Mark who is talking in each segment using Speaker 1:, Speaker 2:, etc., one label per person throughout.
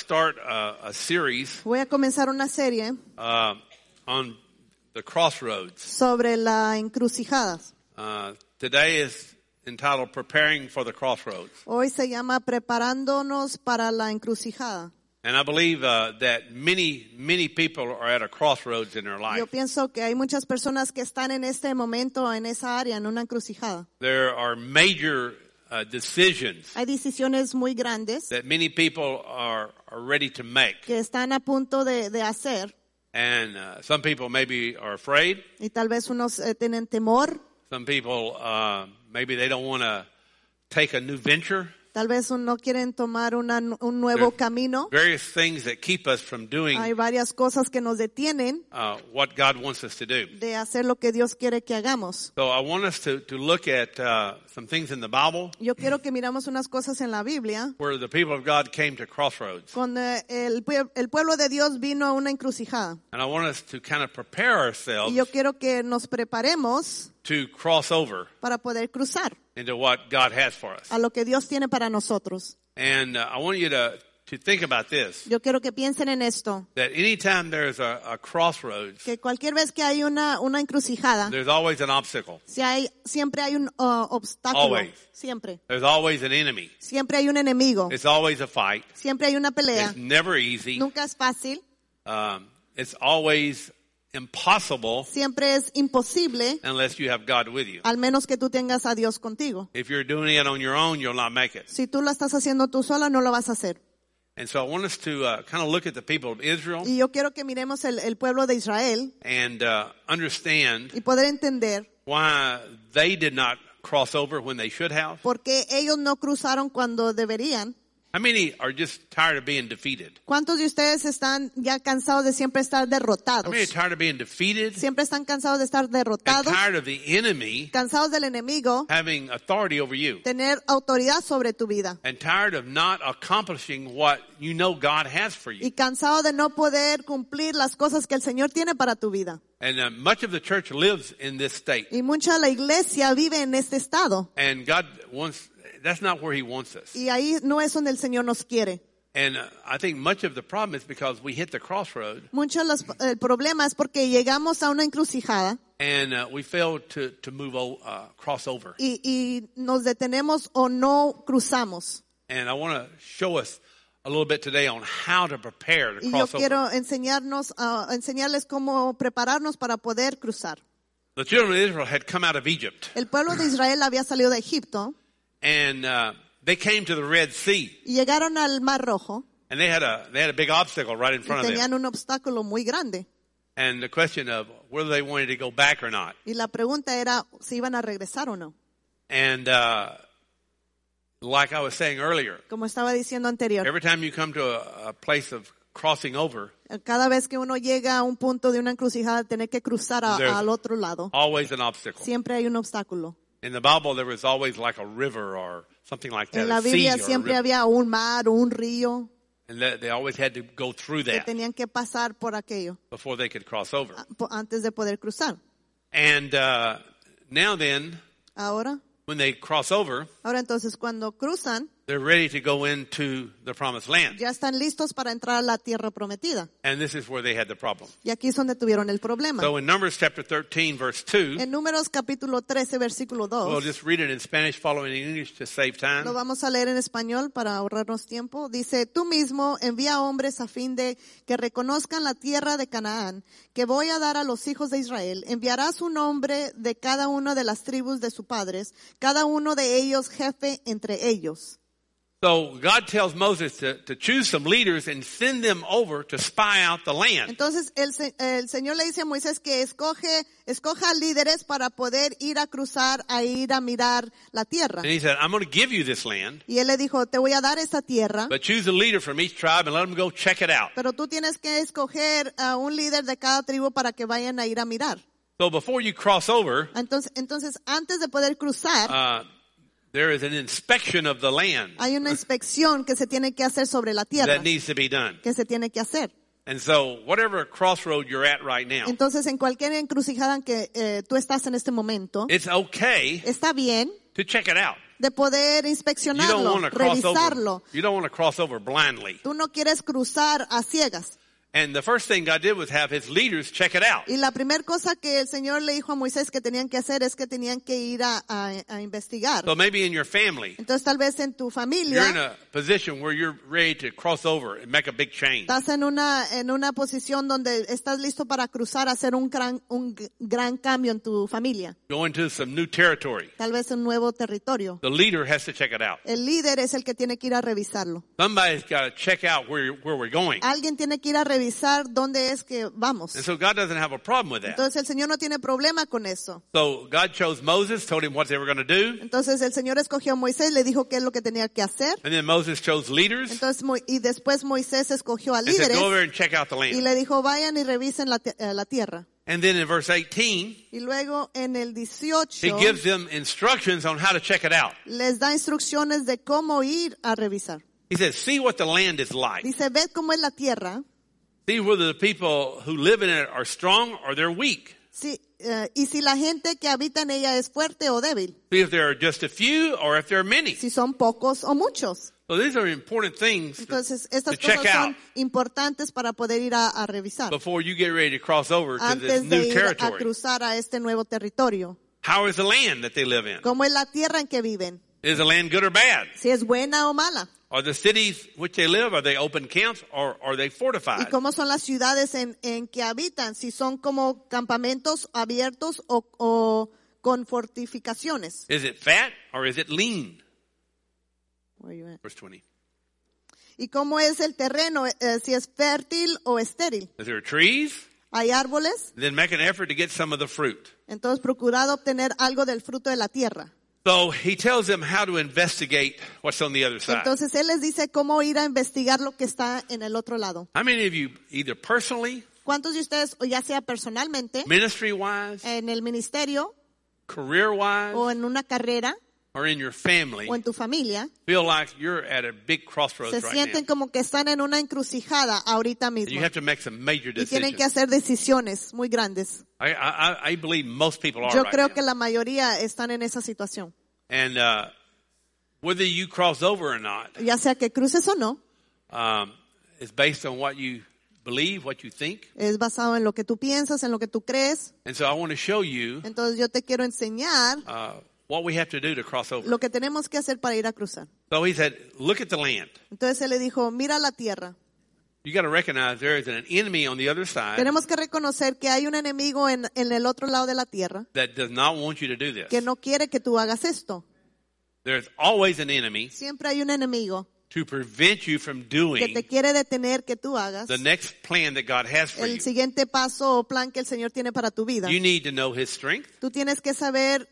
Speaker 1: start a series
Speaker 2: Voy a comenzar una serie
Speaker 1: on the crossroads.
Speaker 2: sobre la encrucijada.
Speaker 1: Today is entitled Preparing for the Crossroads.
Speaker 2: Hoy se llama Preparándonos para la encrucijada.
Speaker 1: And I believe that many people are at a crossroads in their
Speaker 2: Yo
Speaker 1: life.
Speaker 2: pienso que hay muchas personas que están en este momento, en esa área, en una encrucijada.
Speaker 1: There are major decisions
Speaker 2: Hay decisiones muy grandes
Speaker 1: that many people are ready to make.
Speaker 2: que están a punto de hacer.
Speaker 1: And some people maybe are afraid.
Speaker 2: Y tal vez unos tienen temor.
Speaker 1: Some people, maybe they don't want to take a new venture.
Speaker 2: Tal vez no quieren tomar un nuevo camino.
Speaker 1: Various things that keep us from doing
Speaker 2: Hay varias cosas que nos detienen
Speaker 1: what God wants us to do.
Speaker 2: de hacer lo que Dios quiere que hagamos.
Speaker 1: So I want us to look at some things in the Bible
Speaker 2: Yo quiero que miramos unas cosas en la Biblia.
Speaker 1: where the people of God came to crossroads.
Speaker 2: Cuando el pueblo de Dios vino a una encrucijada.
Speaker 1: And I want us to kind of prepare ourselves
Speaker 2: Y yo quiero que nos preparemos
Speaker 1: to cross over
Speaker 2: para poder cruzar
Speaker 1: into what God has for us.
Speaker 2: a lo que Dios tiene para nosotros.
Speaker 1: And I want you to think about this,
Speaker 2: Yo quiero que piensen en esto,
Speaker 1: that anytime there's a crossroads,
Speaker 2: que cualquier vez que hay una encrucijada,
Speaker 1: there's always an obstacle.
Speaker 2: siempre hay un obstáculo.
Speaker 1: Always.
Speaker 2: Siempre.
Speaker 1: There's always an enemy.
Speaker 2: Siempre hay un enemigo.
Speaker 1: It's always a fight.
Speaker 2: Siempre hay una pelea.
Speaker 1: It's never easy.
Speaker 2: Nunca es fácil.
Speaker 1: It's always impossible
Speaker 2: Siempre es imposible,
Speaker 1: unless you have God with you.
Speaker 2: al menos que tú tengas a Dios contigo.
Speaker 1: If you're doing it on your own, you'll not make it.
Speaker 2: Si tú lo estás haciendo tú sola, no lo vas a hacer.
Speaker 1: And so I want us to kind of look at the people of Israel
Speaker 2: Y yo quiero que miremos el pueblo de Israel
Speaker 1: and understand
Speaker 2: y poder entender
Speaker 1: why they did not cross over when they should have.
Speaker 2: por qué ellos no cruzaron cuando deberían.
Speaker 1: How many are just tired of being defeated?
Speaker 2: ¿Cuántos de ustedes están ya cansados de siempre estar
Speaker 1: How
Speaker 2: derrotados?
Speaker 1: many are tired of being defeated
Speaker 2: Siempre están cansados de estar
Speaker 1: and
Speaker 2: derrotados,
Speaker 1: tired of the enemy
Speaker 2: cansados del enemigo,
Speaker 1: having authority over you
Speaker 2: tener autoridad sobre tu vida.
Speaker 1: and tired of not accomplishing what you know God has for you?
Speaker 2: Y cansado de no poder cumplir las cosas que el Señor tiene para tu vida.
Speaker 1: And much of the church lives in this state.
Speaker 2: Y mucha de la iglesia vive en este estado.
Speaker 1: And God wants, that's not where He wants us.
Speaker 2: Y ahí no es donde el Señor nos quiere.
Speaker 1: And I think much of the problem is because we hit the crossroad
Speaker 2: El problema es porque llegamos a una encrucijada
Speaker 1: and we fail to cross over.
Speaker 2: y nos detenemos o no cruzamos.
Speaker 1: And I want to show us a little bit today on how to prepare to
Speaker 2: Y yo
Speaker 1: cross over.
Speaker 2: quiero enseñarles cómo prepararnos para poder cruzar.
Speaker 1: The children of Israel had come out of Egypt
Speaker 2: El pueblo de Israel había salido de Egipto
Speaker 1: and they came to the Red Sea
Speaker 2: y llegaron al Mar Rojo
Speaker 1: and they had a big obstacle right in
Speaker 2: y
Speaker 1: front of them.
Speaker 2: tenían un obstáculo muy grande.
Speaker 1: And the question of whether they wanted to go back or not.
Speaker 2: Y la pregunta era si iban a regresar o no.
Speaker 1: And like I was saying earlier,
Speaker 2: Como estaba diciendo anterior,
Speaker 1: every time you come to a place of crossing over,
Speaker 2: cada vez que uno llega a un punto de una encrucijada, tener que cruzar
Speaker 1: There's
Speaker 2: al otro lado,
Speaker 1: always an obstacle.
Speaker 2: siempre hay un obstáculo.
Speaker 1: In the Bible, there was always like a river or something like that,
Speaker 2: En la
Speaker 1: a sea
Speaker 2: Biblia
Speaker 1: or a
Speaker 2: siempre
Speaker 1: river.
Speaker 2: había un mar o un río
Speaker 1: And they always had to go through
Speaker 2: que
Speaker 1: that
Speaker 2: tenían que pasar por aquello
Speaker 1: before they could cross over.
Speaker 2: antes de poder cruzar.
Speaker 1: And now then,
Speaker 2: Ahora
Speaker 1: when they cross over,
Speaker 2: entonces cuando cruzan,
Speaker 1: they're ready to go into the promised land.
Speaker 2: ya están listos para entrar a la tierra prometida.
Speaker 1: And this is where they had the problem.
Speaker 2: Y aquí es donde tuvieron el problema.
Speaker 1: So in Numbers chapter 13, verse 2,
Speaker 2: En Números capítulo 13, versículo 2,
Speaker 1: we'll just read it in Spanish, following in English to save time.
Speaker 2: lo vamos a leer en español para ahorrarnos tiempo. Dice, tú mismo envía hombres a fin de que reconozcan la tierra de Canaán, que voy a dar a los hijos de Israel. Enviarás un hombre de cada una de las tribus de sus padres, cada uno de ellos jefe entre ellos.
Speaker 1: So God tells Moses to choose some leaders and send them over to spy out the land.
Speaker 2: Entonces el Señor le dice a Moisés que escoja líderes para poder ir a cruzar, a ir a mirar la tierra.
Speaker 1: And he said, I'm going to give you this land,
Speaker 2: Y él le dijo, te voy a dar esta tierra,
Speaker 1: but choose a leader from each tribe and let them go check it out.
Speaker 2: pero tú tienes que escoger a un líder de cada tribu para que vayan a ir a mirar.
Speaker 1: So before you cross over,
Speaker 2: Entonces antes de poder cruzar,
Speaker 1: there is an inspection of the land
Speaker 2: hay una inspección que se tiene que hacer sobre la tierra,
Speaker 1: that needs to be done.
Speaker 2: que se tiene que hacer.
Speaker 1: And so whatever crossroad you're at right now,
Speaker 2: Entonces en cualquier encrucijada en que tú estás en este momento,
Speaker 1: it's okay
Speaker 2: está bien
Speaker 1: to check it out.
Speaker 2: de poder
Speaker 1: You don't
Speaker 2: inspeccionarlo,
Speaker 1: want to cross
Speaker 2: revisarlo.
Speaker 1: over. You don't want to cross over blindly.
Speaker 2: Tú no quieres cruzar a ciegas.
Speaker 1: And the first thing God did was have his leaders check it out.
Speaker 2: Y la primera cosa que el Señor le dijo a Moisés que tenían que hacer es que tenían que ir a investigar.
Speaker 1: So maybe in your family,
Speaker 2: Entonces tal vez en tu
Speaker 1: you're in
Speaker 2: familia
Speaker 1: a position where you're ready to cross over and make a big change.
Speaker 2: estás en una posición donde estás listo para cruzar, hacer un gran cambio en tu familia.
Speaker 1: Go into some new territory.
Speaker 2: Tal vez un nuevo territorio.
Speaker 1: The leader has to check it out.
Speaker 2: El líder es el que tiene que ir a revisarlo.
Speaker 1: Somebody's got to check out where we're going.
Speaker 2: Alguien tiene que ir a revisar dónde es que vamos.
Speaker 1: And so God doesn't have a problem with that.
Speaker 2: Entonces el Señor no tiene problema con eso.
Speaker 1: So God chose Moses, told him what they were going to do.
Speaker 2: Entonces el Señor escogió a Moisés, le dijo qué es lo que tenía que hacer.
Speaker 1: And then Moses chose leaders
Speaker 2: Entonces, y después Moisés escogió a
Speaker 1: and said,
Speaker 2: líderes
Speaker 1: go over and check out the
Speaker 2: y
Speaker 1: land.
Speaker 2: le dijo, vayan y revisen la tierra.
Speaker 1: And then in verse 18,
Speaker 2: Y luego en el
Speaker 1: he
Speaker 2: 18
Speaker 1: gives them instructions on how to check it out.
Speaker 2: les da instrucciones de cómo ir a revisar.
Speaker 1: He says, see what the land is like.
Speaker 2: Dice, ved cómo es la tierra.
Speaker 1: See whether the people who live in it are strong or they're weak.
Speaker 2: Sí, y si la gente que habita en ella es fuerte o débil.
Speaker 1: See if there are just a few or if there are many.
Speaker 2: Si son pocos o muchos.
Speaker 1: So these are important things
Speaker 2: Entonces,
Speaker 1: to
Speaker 2: estas
Speaker 1: check
Speaker 2: cosas
Speaker 1: out
Speaker 2: son importantes para poder ir a revisar.
Speaker 1: before you get ready to cross over to this
Speaker 2: Antes de
Speaker 1: new
Speaker 2: ir a
Speaker 1: territory.
Speaker 2: cruzar a este nuevo territorio.
Speaker 1: How is the land that they live in?
Speaker 2: ¿Cómo es la tierra en que viven?
Speaker 1: Is the land good or bad?
Speaker 2: Si es buena o mala.
Speaker 1: Are the cities which they live, are they open camps or are they
Speaker 2: ¿Y
Speaker 1: fortified?
Speaker 2: cómo son las ciudades en que habitan? Si son como campamentos abiertos o con fortificaciones.
Speaker 1: Is it fat or is it lean?
Speaker 2: Where you at?
Speaker 1: Verse 20.
Speaker 2: ¿Y cómo es el terreno? Si es fértil o estéril.
Speaker 1: Is there trees?
Speaker 2: ¿Hay árboles?
Speaker 1: Then make an effort to get some of the fruit.
Speaker 2: Entonces procurad obtener algo del fruto de la tierra.
Speaker 1: So he tells them how to investigate what's on the other side.
Speaker 2: Entonces él les dice cómo ir a investigar lo que está en el otro lado.
Speaker 1: How many of you, either personally,
Speaker 2: ¿Cuántos de ustedes, o ya sea personalmente,
Speaker 1: ministry-wise,
Speaker 2: en el ministerio
Speaker 1: career-wise,
Speaker 2: o en una carrera
Speaker 1: or in your family,
Speaker 2: o en tu familia,
Speaker 1: feel like you're at a big crossroads
Speaker 2: se
Speaker 1: right
Speaker 2: sienten
Speaker 1: now?
Speaker 2: como que están en una encrucijada ahorita
Speaker 1: And you
Speaker 2: mismo
Speaker 1: have to make some major
Speaker 2: y tienen que
Speaker 1: decisions.
Speaker 2: hacer decisiones muy grandes?
Speaker 1: I believe most people are
Speaker 2: Yo
Speaker 1: right
Speaker 2: creo
Speaker 1: now.
Speaker 2: que la mayoría están en esa situación.
Speaker 1: And whether you cross over or not
Speaker 2: Ya sea que cruces o no,
Speaker 1: is based on what you believe, what you think.
Speaker 2: es basado en lo que tú piensas, en lo que tú crees.
Speaker 1: And so I want to show you
Speaker 2: Entonces yo te quiero enseñar
Speaker 1: what we have to do to cross over.
Speaker 2: lo que tenemos que hacer para ir a cruzar.
Speaker 1: So he said, look at the land.
Speaker 2: Entonces él le dijo, mira la tierra.
Speaker 1: You got to recognize there is an enemy on the other side
Speaker 2: Tenemos que reconocer que hay un enemigo en el otro lado de la tierra
Speaker 1: that does not want you to do this.
Speaker 2: que no quiere que tú hagas esto.
Speaker 1: There's always an enemy
Speaker 2: Siempre hay un enemigo
Speaker 1: to prevent you from
Speaker 2: que te
Speaker 1: doing
Speaker 2: quiere detener que tú hagas
Speaker 1: the next plan that God has for
Speaker 2: el
Speaker 1: you.
Speaker 2: siguiente paso o plan que el Señor tiene para tu vida.
Speaker 1: You need to know His strength.
Speaker 2: Tú tienes que saber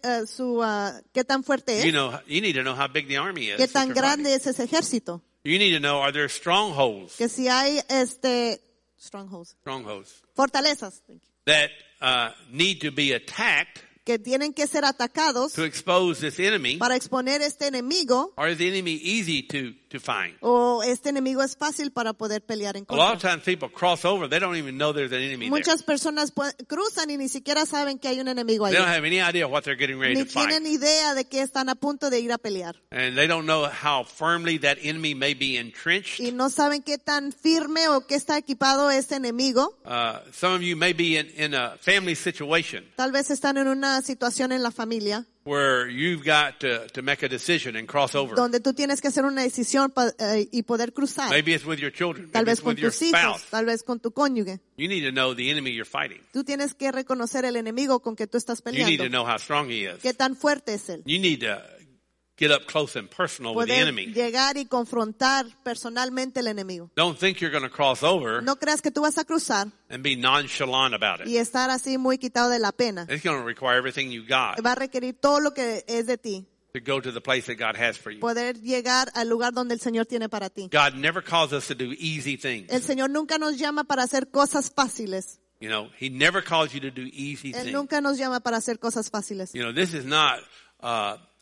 Speaker 2: qué tan fuerte
Speaker 1: You
Speaker 2: es,
Speaker 1: need to know how big the army is.
Speaker 2: qué
Speaker 1: that
Speaker 2: tan
Speaker 1: you're fighting.
Speaker 2: grande es ese ejército.
Speaker 1: You need to know, are there strongholds,
Speaker 2: Que si hay strongholds, fortalezas
Speaker 1: that need to be attacked
Speaker 2: que tienen que ser atacados
Speaker 1: to expose this enemy?
Speaker 2: para exponer este enemigo,
Speaker 1: Or is the enemy easy to find?
Speaker 2: o este enemigo es fácil para poder pelear en
Speaker 1: A lot of
Speaker 2: contra.
Speaker 1: times people cross over, they don't even know there's an enemy there.
Speaker 2: Muchas personas cruzan y ni siquiera saben que hay un enemigo ahí.
Speaker 1: They don't have any idea what they're getting ready
Speaker 2: Ni
Speaker 1: to fight.
Speaker 2: tienen idea de que están a punto de ir a pelear.
Speaker 1: And they don't know how firmly that enemy may be entrenched.
Speaker 2: Y no saben qué tan firme o qué está equipado ese enemigo.
Speaker 1: Some of you may be in a family situation
Speaker 2: Tal vez están en una situación en la familia
Speaker 1: where you've got to make a decision and cross over.
Speaker 2: donde tú tienes que hacer una decisión y poder cruzar.
Speaker 1: Maybe it's with your children.
Speaker 2: Tal
Speaker 1: Maybe
Speaker 2: vez
Speaker 1: it's
Speaker 2: con
Speaker 1: with your
Speaker 2: tus hijos,
Speaker 1: spouse.
Speaker 2: tal vez con tu cónyuge.
Speaker 1: You need to know the enemy you're fighting.
Speaker 2: Tú tienes que reconocer el enemigo con que tú estás
Speaker 1: You need to
Speaker 2: peleando.
Speaker 1: know how strong he is.
Speaker 2: Qué tan fuerte es él.
Speaker 1: You need to get up close and personal with the
Speaker 2: Poder
Speaker 1: enemy.
Speaker 2: llegar y confrontar personalmente el enemigo.
Speaker 1: Don't think you're going to cross over
Speaker 2: No creas que tú vas a cruzar
Speaker 1: and be nonchalant about it.
Speaker 2: y estar así muy quitado de la pena.
Speaker 1: It's going to require everything you got
Speaker 2: Va a requerir todo lo que es de ti.
Speaker 1: to go to the place that God has for you.
Speaker 2: Poder llegar al lugar donde el Señor tiene para ti.
Speaker 1: God never calls us to do easy things.
Speaker 2: El Señor nunca nos llama para hacer cosas fáciles.
Speaker 1: You know, He never calls you to do easy
Speaker 2: Él
Speaker 1: things.
Speaker 2: nunca nos llama para hacer cosas fáciles.
Speaker 1: You know, this is not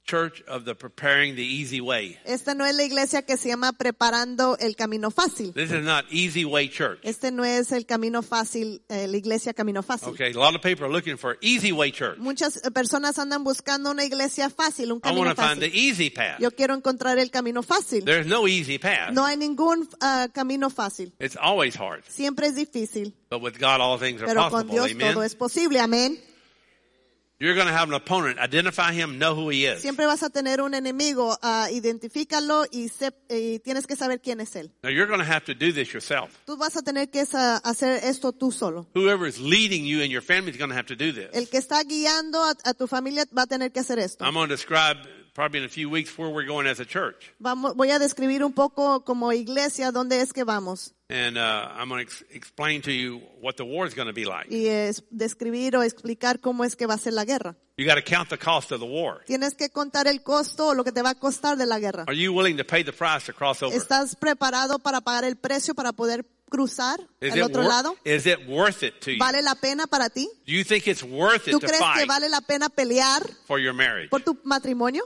Speaker 1: church of the preparing the easy way.
Speaker 2: Esta no es la iglesia que se llama preparando el camino fácil.
Speaker 1: This is not easy way church.
Speaker 2: Este no es el camino fácil, la iglesia camino fácil.
Speaker 1: Okay, a lot of people are looking for easy way church.
Speaker 2: Muchas personas andan buscando una iglesia fácil, un
Speaker 1: I want
Speaker 2: camino
Speaker 1: to find the
Speaker 2: fácil.
Speaker 1: easy path.
Speaker 2: Yo quiero encontrar el camino fácil.
Speaker 1: There's no easy path.
Speaker 2: No hay ningún camino fácil.
Speaker 1: It's always hard.
Speaker 2: Siempre es difícil.
Speaker 1: But with God, all things are
Speaker 2: Pero con
Speaker 1: possible.
Speaker 2: Dios
Speaker 1: Amen.
Speaker 2: todo es posible. Amén.
Speaker 1: You're going to have an opponent. Identify him, know who he is.
Speaker 2: Siempre vas a tener un enemigo. Identifícalo y tienes que saber quién es él.
Speaker 1: Now, you're going to have to do this yourself.
Speaker 2: Tú vas a tener que hacer esto tú solo.
Speaker 1: Whoever is leading you and your family is going to have to do this.
Speaker 2: El que está guiando a tu familia va a tener que hacer esto.
Speaker 1: I'm going to describe probably in a few weeks where we're going as a church.
Speaker 2: Voy a describir un poco como iglesia dónde es que vamos.
Speaker 1: And I'm going to explain to you what the war is going to be like.
Speaker 2: Y describir o explicar cómo es que va a ser la guerra.
Speaker 1: You got to count the cost of the war.
Speaker 2: Tienes que contar el costo o lo que te va a costar de la guerra.
Speaker 1: Are you willing to pay the price to cross over?
Speaker 2: ¿Estás preparado para pagar el precio para poder cruzar al otro lado?
Speaker 1: Is it worth it to you?
Speaker 2: ¿Vale la pena para ti?
Speaker 1: Do you think it's worth it
Speaker 2: ¿Tú
Speaker 1: to
Speaker 2: crees que
Speaker 1: fight
Speaker 2: vale la pena pelear
Speaker 1: for your marriage?
Speaker 2: por tu matrimonio?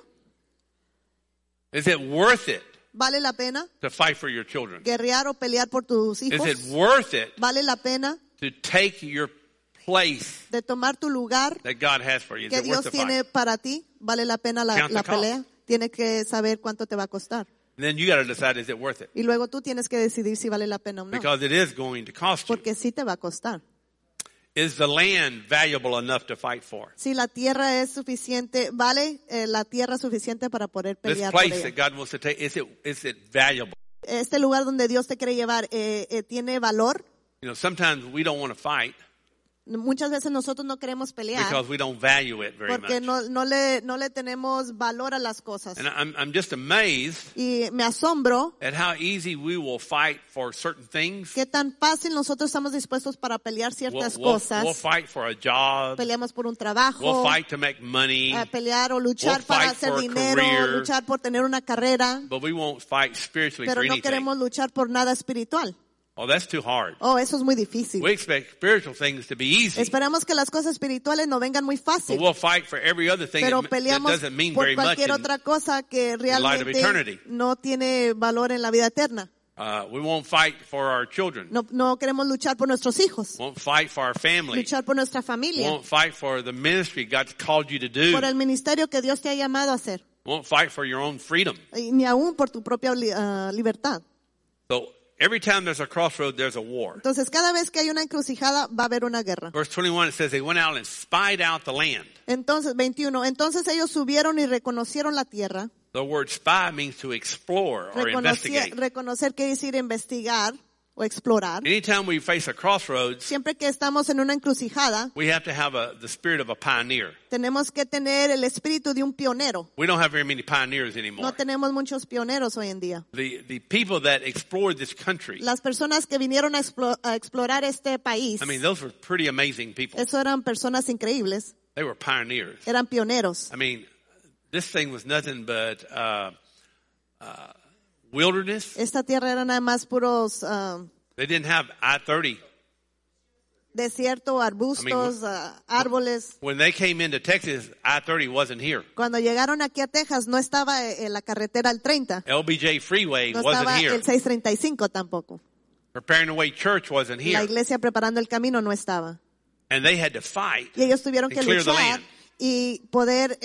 Speaker 1: Is it worth it
Speaker 2: ¿Vale la pena
Speaker 1: to fight for your children?
Speaker 2: guerrear o pelear por tus
Speaker 1: Is
Speaker 2: hijos?
Speaker 1: it worth it
Speaker 2: ¿Vale la pena
Speaker 1: to take your place
Speaker 2: de tomar tu lugar
Speaker 1: that God has for you? Is
Speaker 2: que
Speaker 1: it worth
Speaker 2: Dios
Speaker 1: the
Speaker 2: tiene
Speaker 1: fight?
Speaker 2: para ti? ¿Vale la pena
Speaker 1: Count
Speaker 2: la
Speaker 1: the cost.
Speaker 2: pelea? Tienes que saber cuánto te va a costar.
Speaker 1: And then you got to decide, is it worth it?
Speaker 2: Y luego tú tienes que decidir si vale la pena o no.
Speaker 1: Because it is going to cost you.
Speaker 2: Porque sí te va a costar.
Speaker 1: Is the land valuable enough to fight for?
Speaker 2: Si la tierra es suficiente, ¿vale la tierra suficiente para poder
Speaker 1: This
Speaker 2: pelear por
Speaker 1: place
Speaker 2: ella?
Speaker 1: that God wants to take, is it valuable?
Speaker 2: Este lugar donde Dios te quiere llevar, ¿tiene valor?
Speaker 1: You know, sometimes we don't want to fight
Speaker 2: Muchas veces nosotros no queremos pelear
Speaker 1: because we don't value it very
Speaker 2: porque
Speaker 1: much.
Speaker 2: no le tenemos valor a las cosas.
Speaker 1: And I'm just amazed
Speaker 2: Y me asombro
Speaker 1: at how easy we will fight for certain things.
Speaker 2: qué tan fácil nosotros estamos dispuestos para pelear ciertas
Speaker 1: We'll
Speaker 2: cosas.
Speaker 1: fight for a job.
Speaker 2: Peleamos por un
Speaker 1: We'll
Speaker 2: trabajo,
Speaker 1: fight to make money.
Speaker 2: a pelear o luchar
Speaker 1: We'll
Speaker 2: para
Speaker 1: fight
Speaker 2: hacer
Speaker 1: for a
Speaker 2: dinero,
Speaker 1: career.
Speaker 2: luchar por tener una carrera,
Speaker 1: But we won't fight spiritually
Speaker 2: pero
Speaker 1: for
Speaker 2: no
Speaker 1: anything.
Speaker 2: queremos luchar por nada espiritual.
Speaker 1: Oh, that's too hard.
Speaker 2: Oh, eso es muy difícil.
Speaker 1: We expect spiritual things to be easy.
Speaker 2: Esperamos que las cosas espirituales no vengan muy
Speaker 1: But
Speaker 2: fácil,
Speaker 1: we'll fight for every other thing
Speaker 2: pero
Speaker 1: that
Speaker 2: peleamos
Speaker 1: doesn't mean
Speaker 2: por
Speaker 1: very much.
Speaker 2: cualquier otra cosa que
Speaker 1: light of
Speaker 2: realmente
Speaker 1: eternity.
Speaker 2: no tiene valor en la vida eterna.
Speaker 1: We won't fight for our children.
Speaker 2: No queremos luchar por nuestros hijos,
Speaker 1: Won't fight for our family.
Speaker 2: luchar por nuestra familia,
Speaker 1: Won't fight for the ministry God's called you to do.
Speaker 2: por el ministerio que Dios te ha llamado a hacer,
Speaker 1: Won't fight for your own freedom.
Speaker 2: y ni aún por tu propia libertad.
Speaker 1: So every time there's a crossroad, there's a war.
Speaker 2: Entonces, cada vez que hay una encrucijada, va a haber una guerra.
Speaker 1: Verse 21, it says they went out and spied out the land.
Speaker 2: Entonces, 21. Entonces ellos subieron y reconocieron la tierra.
Speaker 1: The word spy means to explore or investigate.
Speaker 2: Reconocer quiere decir investigar o explorar.
Speaker 1: Anytime we face a crossroads,
Speaker 2: Siempre que estamos en una encrucijada,
Speaker 1: we have to have the spirit of a pioneer.
Speaker 2: tenemos que tener el espíritu de un pionero.
Speaker 1: We don't have very many pioneers
Speaker 2: No
Speaker 1: anymore.
Speaker 2: tenemos muchos pioneros hoy en día.
Speaker 1: The people that explored this country,
Speaker 2: Las personas que vinieron a explorar este país,
Speaker 1: I mean, those were pretty amazing people.
Speaker 2: eso eran personas increíbles,
Speaker 1: They were pioneers.
Speaker 2: eran pioneros.
Speaker 1: I mean, this thing was nothing but wilderness.
Speaker 2: Esta tierra era nada más puros
Speaker 1: They didn't have I-30.
Speaker 2: desierto, arbustos, árboles.
Speaker 1: When they came into Texas, I-30 wasn't here.
Speaker 2: Cuando llegaron aquí a Texas no estaba en la carretera el 30,
Speaker 1: LBJ Freeway
Speaker 2: no
Speaker 1: wasn't
Speaker 2: estaba
Speaker 1: here.
Speaker 2: el 635 tampoco.
Speaker 1: Preparing the Way Church wasn't
Speaker 2: La
Speaker 1: here.
Speaker 2: iglesia preparando el camino no estaba.
Speaker 1: And they had to fight
Speaker 2: Y ellos tuvieron
Speaker 1: and
Speaker 2: que
Speaker 1: clear the
Speaker 2: luchar
Speaker 1: land.
Speaker 2: y poder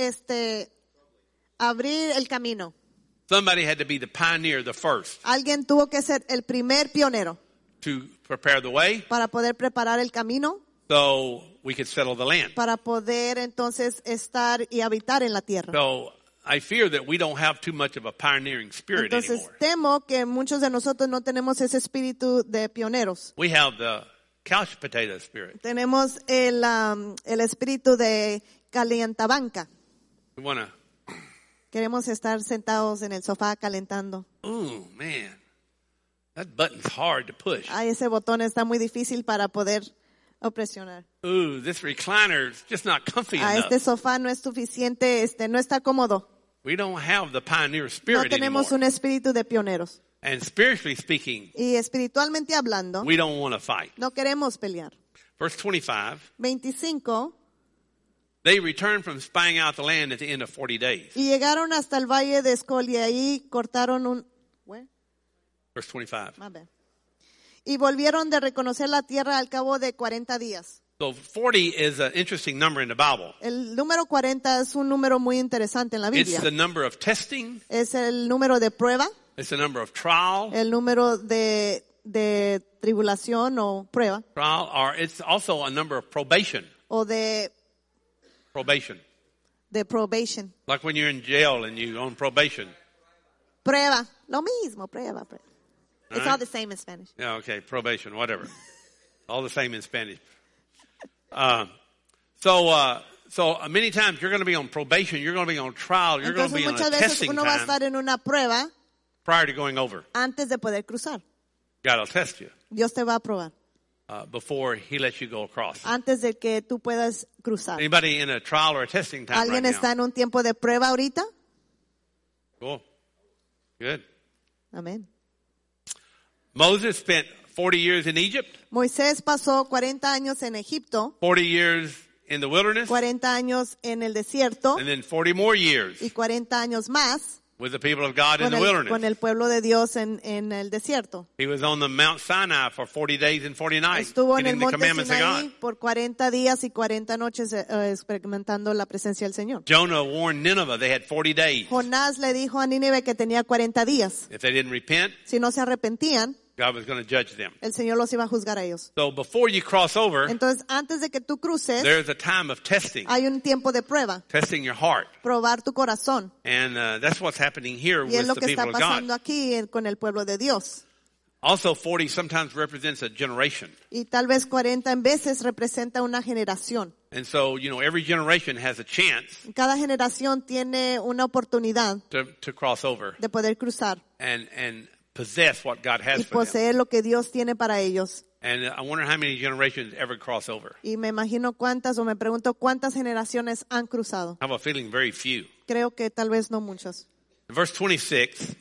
Speaker 2: abrir el camino.
Speaker 1: Somebody had to be the pioneer, the first,
Speaker 2: Alguien tuvo que ser el primer pionero
Speaker 1: to prepare the way
Speaker 2: para poder preparar el camino,
Speaker 1: so we could settle the land.
Speaker 2: para poder entonces estar y habitar en la tierra.
Speaker 1: So I fear that we don't have too much of a pioneering spirit
Speaker 2: Entonces
Speaker 1: anymore.
Speaker 2: temo que muchos de nosotros no tenemos ese espíritu de pioneros.
Speaker 1: We have the couch potato spirit.
Speaker 2: Tenemos el espíritu de calientabanca.
Speaker 1: We want to,
Speaker 2: Queremos estar sentados en el sofá calentando.
Speaker 1: ooh, man, that button's hard to push.
Speaker 2: Ay, ese botón está muy difícil para poder presionar.
Speaker 1: Ooh, this recliner's just not comfy
Speaker 2: Este
Speaker 1: enough.
Speaker 2: sofá no es suficiente, no está cómodo.
Speaker 1: We don't have the pioneer
Speaker 2: No
Speaker 1: spirit
Speaker 2: tenemos
Speaker 1: anymore.
Speaker 2: un espíritu de pioneros.
Speaker 1: And spiritually speaking,
Speaker 2: Y espiritualmente hablando,
Speaker 1: we don't want to fight.
Speaker 2: no queremos pelear.
Speaker 1: Verse 25,
Speaker 2: 25,
Speaker 1: They returned from spying out the land at the end of 40 days.
Speaker 2: Y llegaron hasta el valle de Escol y ahí cortaron un... ¿Where?
Speaker 1: Verse 25.
Speaker 2: My bad. Y volvieron de reconocer la tierra al cabo de 40 días.
Speaker 1: So 40 is an interesting number in the Bible.
Speaker 2: El número 40 es un número muy interesante en la
Speaker 1: It's
Speaker 2: Biblia.
Speaker 1: the number of testing.
Speaker 2: Es el número de prueba,
Speaker 1: It's the number of trial.
Speaker 2: el número de tribulación o prueba,
Speaker 1: Trial, or it's also a number of probation.
Speaker 2: o de probation.
Speaker 1: Like when you're in jail and you're on probation.
Speaker 2: Prueba, lo mismo, prueba. It's
Speaker 1: All
Speaker 2: all
Speaker 1: right.
Speaker 2: the same in Spanish.
Speaker 1: Yeah, okay, probation, whatever. All the same in Spanish. So many times you're going to be on probation, you're going to be on trial, you're going to
Speaker 2: Entonces
Speaker 1: be on
Speaker 2: muchas
Speaker 1: a
Speaker 2: veces
Speaker 1: testing
Speaker 2: uno va a
Speaker 1: time
Speaker 2: estar en una prueba
Speaker 1: prior to going over.
Speaker 2: antes de poder cruzar.
Speaker 1: God will test you
Speaker 2: Dios te va a probar
Speaker 1: before He lets you go across.
Speaker 2: antes de que tú puedas cruzar.
Speaker 1: Anybody in a trial or a testing time
Speaker 2: ¿Alguien
Speaker 1: right
Speaker 2: está
Speaker 1: now?
Speaker 2: en un tiempo de prueba ahorita?
Speaker 1: Cool. Good.
Speaker 2: Amén.
Speaker 1: Moses spent 40 years in Egypt,
Speaker 2: Moisés pasó 40 años en Egipto,
Speaker 1: 40 years in the wilderness,
Speaker 2: 40 años en el desierto
Speaker 1: and then 40 more years
Speaker 2: y 40 años más
Speaker 1: with the people of God in
Speaker 2: con
Speaker 1: the
Speaker 2: el
Speaker 1: wilderness.
Speaker 2: pueblo de Dios en el desierto.
Speaker 1: He was on the Mount Sinai for 40 days and 40 nights,
Speaker 2: Estuvo en el
Speaker 1: getting the
Speaker 2: monte
Speaker 1: commandments of God.
Speaker 2: Sinaí por 40 días y 40 noches experimentando la presencia del Señor.
Speaker 1: Jonah warned Nineveh they had 40 days.
Speaker 2: Jonás le dijo a Nínive que tenía 40 días.
Speaker 1: If they didn't repent,
Speaker 2: Si no se arrepentían,
Speaker 1: God was going to judge them.
Speaker 2: el Señor los iba a juzgar a ellos.
Speaker 1: So before you cross over,
Speaker 2: Entonces, antes de que tú cruces,
Speaker 1: there's a time of testing,
Speaker 2: hay un tiempo de prueba,
Speaker 1: testing your heart.
Speaker 2: probar tu corazón.
Speaker 1: And that's what's happening here
Speaker 2: Y es
Speaker 1: with
Speaker 2: lo
Speaker 1: the
Speaker 2: que está
Speaker 1: people of
Speaker 2: pasando
Speaker 1: God.
Speaker 2: aquí con el pueblo de Dios.
Speaker 1: Also, 40 sometimes represents a generation.
Speaker 2: Y tal vez 40 en veces representa una generación.
Speaker 1: And so, every generation has a chance
Speaker 2: Cada generación tiene una oportunidad
Speaker 1: to cross over
Speaker 2: de poder cruzar
Speaker 1: and possess what God has
Speaker 2: y
Speaker 1: for them.
Speaker 2: poseer lo que Dios tiene para ellos.
Speaker 1: And I wonder how many generations ever cross over.
Speaker 2: Y me imagino me pregunto cuántas generaciones han cruzado.
Speaker 1: I have a feeling very few.
Speaker 2: Creo que tal vez no muchas.
Speaker 1: Verse 26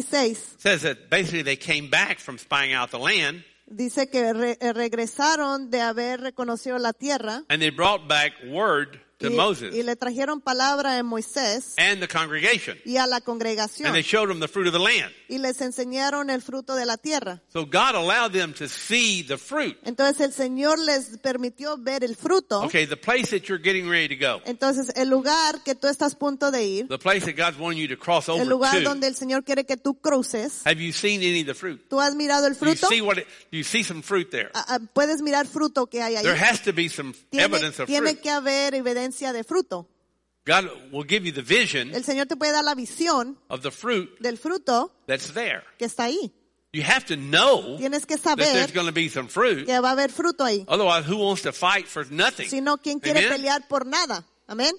Speaker 2: 26
Speaker 1: says that basically they came back from spying out the land
Speaker 2: dice que regresaron de haber reconocido la tierra
Speaker 1: and they brought back word to
Speaker 2: y
Speaker 1: Moses
Speaker 2: le trajeron palabra a Moisés
Speaker 1: and the congregation.
Speaker 2: y a la
Speaker 1: And
Speaker 2: congregación
Speaker 1: they showed them the fruit of the land.
Speaker 2: y les enseñaron el fruto de la tierra.
Speaker 1: So God allowed them to see the fruit.
Speaker 2: Entonces el Señor les permitió ver el fruto.
Speaker 1: Okay, the place that you're getting ready to go.
Speaker 2: Entonces el lugar que tú estás a punto de ir,
Speaker 1: The place that God's wanting you to cross over
Speaker 2: el lugar
Speaker 1: to.
Speaker 2: donde el Señor quiere que tú cruces,
Speaker 1: Have you seen any of the fruit?
Speaker 2: ¿tú has mirado el
Speaker 1: Do you
Speaker 2: fruto?
Speaker 1: see you see some fruit there?
Speaker 2: Puedes mirar fruto que hay ahí.
Speaker 1: There has to be some evidence of
Speaker 2: Tiene
Speaker 1: fruit.
Speaker 2: que haber evidencia de fruto.
Speaker 1: God will give you the vision
Speaker 2: El Señor te puede dar la visión
Speaker 1: of the fruit
Speaker 2: del fruto
Speaker 1: that's there.
Speaker 2: que está ahí.
Speaker 1: You have to know
Speaker 2: Tienes que
Speaker 1: that there's
Speaker 2: saber
Speaker 1: going to be some fruit.
Speaker 2: que va a haber fruto ahí.
Speaker 1: Otherwise, who wants to fight for nothing?
Speaker 2: Si no, ¿quién quiere
Speaker 1: Amen?
Speaker 2: pelear por nada? Amén.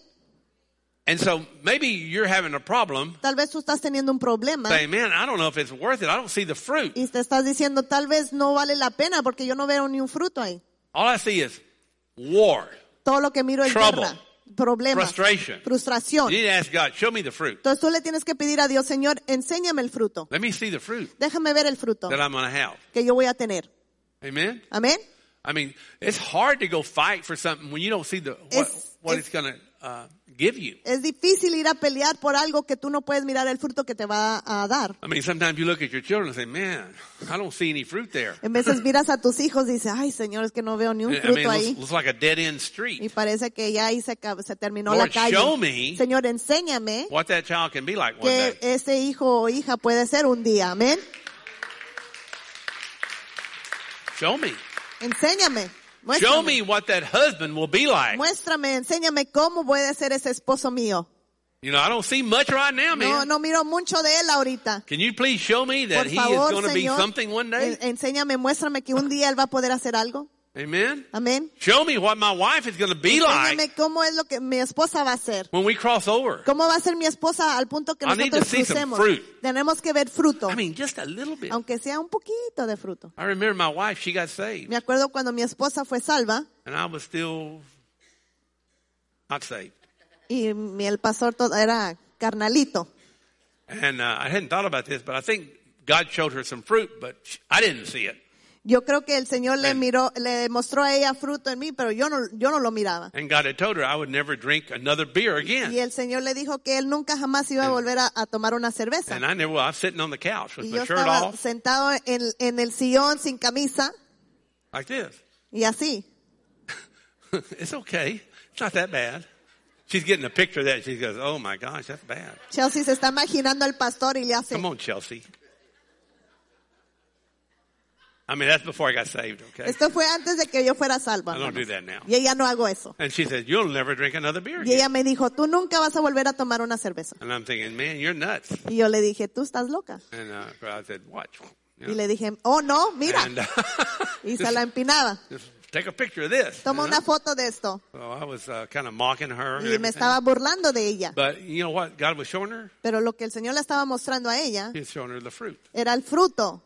Speaker 1: And so maybe you're having a problem
Speaker 2: Tal vez tú estás teniendo un problema
Speaker 1: saying, man, I don't know if it's worth it. I don't see the fruit.
Speaker 2: y te estás diciendo, tal vez no vale la pena porque yo no veo ni un fruto ahí.
Speaker 1: All I see is war,
Speaker 2: Todo lo que miro es
Speaker 1: Trouble.
Speaker 2: guerra, problemas,
Speaker 1: frustration.
Speaker 2: frustración.
Speaker 1: You need to ask God, show me the fruit.
Speaker 2: Entonces tú le tienes que pedir a Dios, Señor, enséñame el fruto.
Speaker 1: Let me see the fruit
Speaker 2: Déjame ver el fruto
Speaker 1: that I'm going to have.
Speaker 2: que yo voy a tener.
Speaker 1: Amen?
Speaker 2: Amén.
Speaker 1: I mean, it's hard to go fight for something when you don't see what it's going to give you.
Speaker 2: Es difícil ir a pelear por algo que tú no puedes mirar el fruto que te va a dar.
Speaker 1: I mean, sometimes you look at your children and say, man, I don't see any fruit there.
Speaker 2: En veces miras a tus hijos y dices, ay Señor, es que no veo ni un
Speaker 1: I mean,
Speaker 2: fruto
Speaker 1: it
Speaker 2: ahí.
Speaker 1: looks like a dead-end
Speaker 2: Y
Speaker 1: street.
Speaker 2: parece que ya ahí se terminó
Speaker 1: Lord,
Speaker 2: la calle.
Speaker 1: show me
Speaker 2: Señor, enséñame
Speaker 1: what that child can be like one
Speaker 2: que
Speaker 1: day.
Speaker 2: ese hijo o hija puede ser un día. Amén.
Speaker 1: Show me.
Speaker 2: Enséñame.
Speaker 1: Show
Speaker 2: Muéstrame.
Speaker 1: me what that husband will be like.
Speaker 2: Muéstrame, enséñame cómo puede ser ese esposo mío.
Speaker 1: You know, I don't see much right now, man.
Speaker 2: No miro mucho de él ahorita.
Speaker 1: Can you please show me that
Speaker 2: Por
Speaker 1: he is
Speaker 2: favor,
Speaker 1: going to be
Speaker 2: Señor,
Speaker 1: something one day?
Speaker 2: enséñame, muéstrame que un día él va a poder hacer algo.
Speaker 1: Amen?
Speaker 2: Amén.
Speaker 1: Show me what my wife is going to be like
Speaker 2: Enséñame cómo es lo que mi esposa va a hacer.
Speaker 1: when we cross over.
Speaker 2: ¿Cómo va a ser mi esposa al punto que
Speaker 1: I need
Speaker 2: nosotros
Speaker 1: to see some
Speaker 2: crucemos?
Speaker 1: fruit.
Speaker 2: Tenemos que ver fruto,
Speaker 1: I mean, just a little bit.
Speaker 2: aunque sea un poquito de fruto.
Speaker 1: I remember my wife, she got saved,
Speaker 2: Me acuerdo cuando mi esposa fue salva
Speaker 1: and I was still not saved.
Speaker 2: y el pastor era carnalito.
Speaker 1: And I hadn't thought about this, but I think God showed her some fruit, but I didn't see it.
Speaker 2: Yo creo que el Señor le mostró a ella fruto en mí, pero yo no lo miraba.
Speaker 1: And God had told her I would never drink another beer again.
Speaker 2: Y el Señor le dijo que él nunca jamás iba a volver a tomar una cerveza.
Speaker 1: And I was sitting on the couch with
Speaker 2: Y
Speaker 1: my
Speaker 2: yo
Speaker 1: shirt
Speaker 2: estaba
Speaker 1: off,
Speaker 2: sentado en el sillón sin camisa
Speaker 1: like this.
Speaker 2: y así.
Speaker 1: It's okay. It's not that bad. She's getting a picture of that. She goes, oh my gosh, that's bad.
Speaker 2: Chelsea se está imaginando al pastor y le hace.
Speaker 1: Come on, Chelsea. I mean, that's before I got saved, okay?
Speaker 2: Esto fue antes de que yo fuera salva.
Speaker 1: I don't do that now.
Speaker 2: Y ella no hago eso.
Speaker 1: And she said, you'll never drink another beer
Speaker 2: Y ella
Speaker 1: again.
Speaker 2: me dijo, tú nunca vas a volver a tomar una cerveza.
Speaker 1: And I'm thinking, man, you're nuts.
Speaker 2: Y yo le dije, tú estás loca.
Speaker 1: And I said, watch. You
Speaker 2: Y
Speaker 1: know?
Speaker 2: le dije, oh no, mira.
Speaker 1: And,
Speaker 2: Y se la empinaba.
Speaker 1: just take a picture of this.
Speaker 2: Toma
Speaker 1: you know?
Speaker 2: una foto de esto.
Speaker 1: So I was kind of mocking her. And
Speaker 2: Y me
Speaker 1: everything.
Speaker 2: estaba burlando de ella.
Speaker 1: But you know what God was showing her?
Speaker 2: Pero lo que el Señor le estaba mostrando a ella
Speaker 1: He was showing her the fruit.
Speaker 2: era el fruto.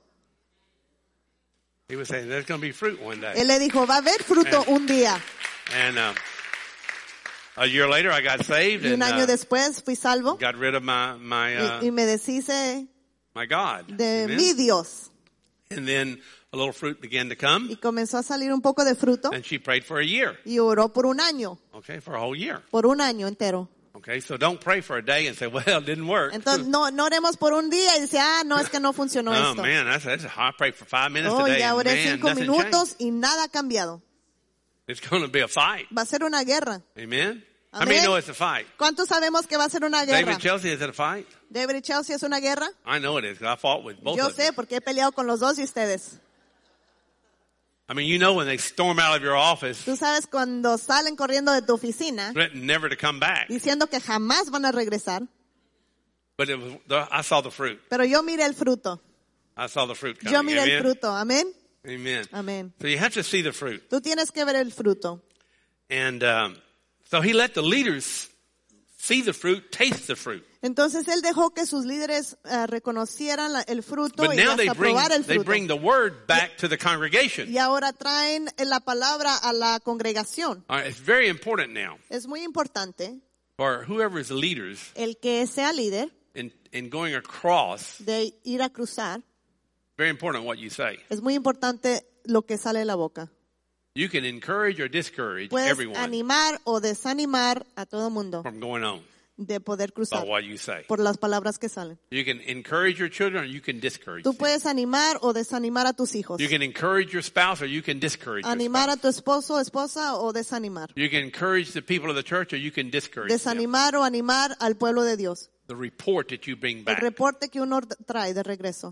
Speaker 1: He was saying, there's going to be fruit one day.
Speaker 2: Él le dijo, va a haber fruto un día.
Speaker 1: And a year later, I got saved
Speaker 2: Y un
Speaker 1: and
Speaker 2: año después fui salvo.
Speaker 1: got rid of my
Speaker 2: Y me deshice
Speaker 1: my God.
Speaker 2: de
Speaker 1: Amen?
Speaker 2: mi Dios.
Speaker 1: And then a little fruit began to come,
Speaker 2: Y comenzó a salir un poco de fruto.
Speaker 1: and she prayed for a year.
Speaker 2: Y oró por un año.
Speaker 1: Okay, for a whole year.
Speaker 2: Por un año entero.
Speaker 1: Okay, so don't pray for a day and say, well, it didn't work.
Speaker 2: Entonces, no oremos por un día y dice, no, es que no funcionó
Speaker 1: Oh
Speaker 2: esto.
Speaker 1: man, that's I prayed for 5 minutes
Speaker 2: Oh,
Speaker 1: today,
Speaker 2: ya
Speaker 1: and
Speaker 2: oré
Speaker 1: man,
Speaker 2: 5
Speaker 1: nothing
Speaker 2: minutos
Speaker 1: changed.
Speaker 2: y nada ha cambiado.
Speaker 1: It's going to be a fight.
Speaker 2: Va a ser una guerra.
Speaker 1: Amen? How
Speaker 2: Amen.
Speaker 1: many know it's a fight?
Speaker 2: ¿Cuántos sabemos que va a ser una guerra?
Speaker 1: David Chelsea, is it a fight?
Speaker 2: David y Chelsea es una guerra.
Speaker 1: I know it is. 'Cause I fought with both
Speaker 2: Yo
Speaker 1: of
Speaker 2: sé
Speaker 1: them.
Speaker 2: porque he peleado con los dos de ustedes.
Speaker 1: I mean, you know when they storm out of your office,
Speaker 2: Tú sabes cuando salen corriendo de tu oficina
Speaker 1: threatening never to come back.
Speaker 2: diciendo que jamás van a regresar.
Speaker 1: But it was, I saw the fruit.
Speaker 2: Pero yo miré el fruto.
Speaker 1: I saw the fruit coming.
Speaker 2: Yo miré el
Speaker 1: Amen?
Speaker 2: fruto. Amén.
Speaker 1: Amen.
Speaker 2: Amén.
Speaker 1: So you have to see the fruit.
Speaker 2: Tú tienes que ver el fruto.
Speaker 1: And so he let the leaders see the fruit, taste the fruit.
Speaker 2: Entonces él dejó que sus líderes reconocieran el fruto
Speaker 1: But
Speaker 2: y
Speaker 1: now
Speaker 2: hasta probar el
Speaker 1: they
Speaker 2: fruto.
Speaker 1: bring the word back to the congregation.
Speaker 2: Y ahora traen la palabra a la congregación.
Speaker 1: All right, it's very important now
Speaker 2: Es muy importante
Speaker 1: for whoever is the leaders
Speaker 2: el que sea líder
Speaker 1: in going across.
Speaker 2: de ir a cruzar.
Speaker 1: Very important what you say.
Speaker 2: Es muy importante lo que sale de la boca.
Speaker 1: You can encourage or discourage
Speaker 2: Puedes
Speaker 1: everyone
Speaker 2: animar o desanimar a todo mundo
Speaker 1: from going on
Speaker 2: de poder cruzar
Speaker 1: about what you say.
Speaker 2: por las palabras que salen.
Speaker 1: You can encourage your children or you can discourage
Speaker 2: Tú
Speaker 1: them.
Speaker 2: puedes animar o desanimar a tus hijos.
Speaker 1: You can encourage your spouse or you can discourage your
Speaker 2: Animar a
Speaker 1: spouse.
Speaker 2: tu esposo, esposa o desanimar.
Speaker 1: You can encourage the people of the church or you can discourage them.
Speaker 2: Desanimar o animar al pueblo de Dios.
Speaker 1: The report that you bring
Speaker 2: El
Speaker 1: back.
Speaker 2: reporte que uno trae de regreso.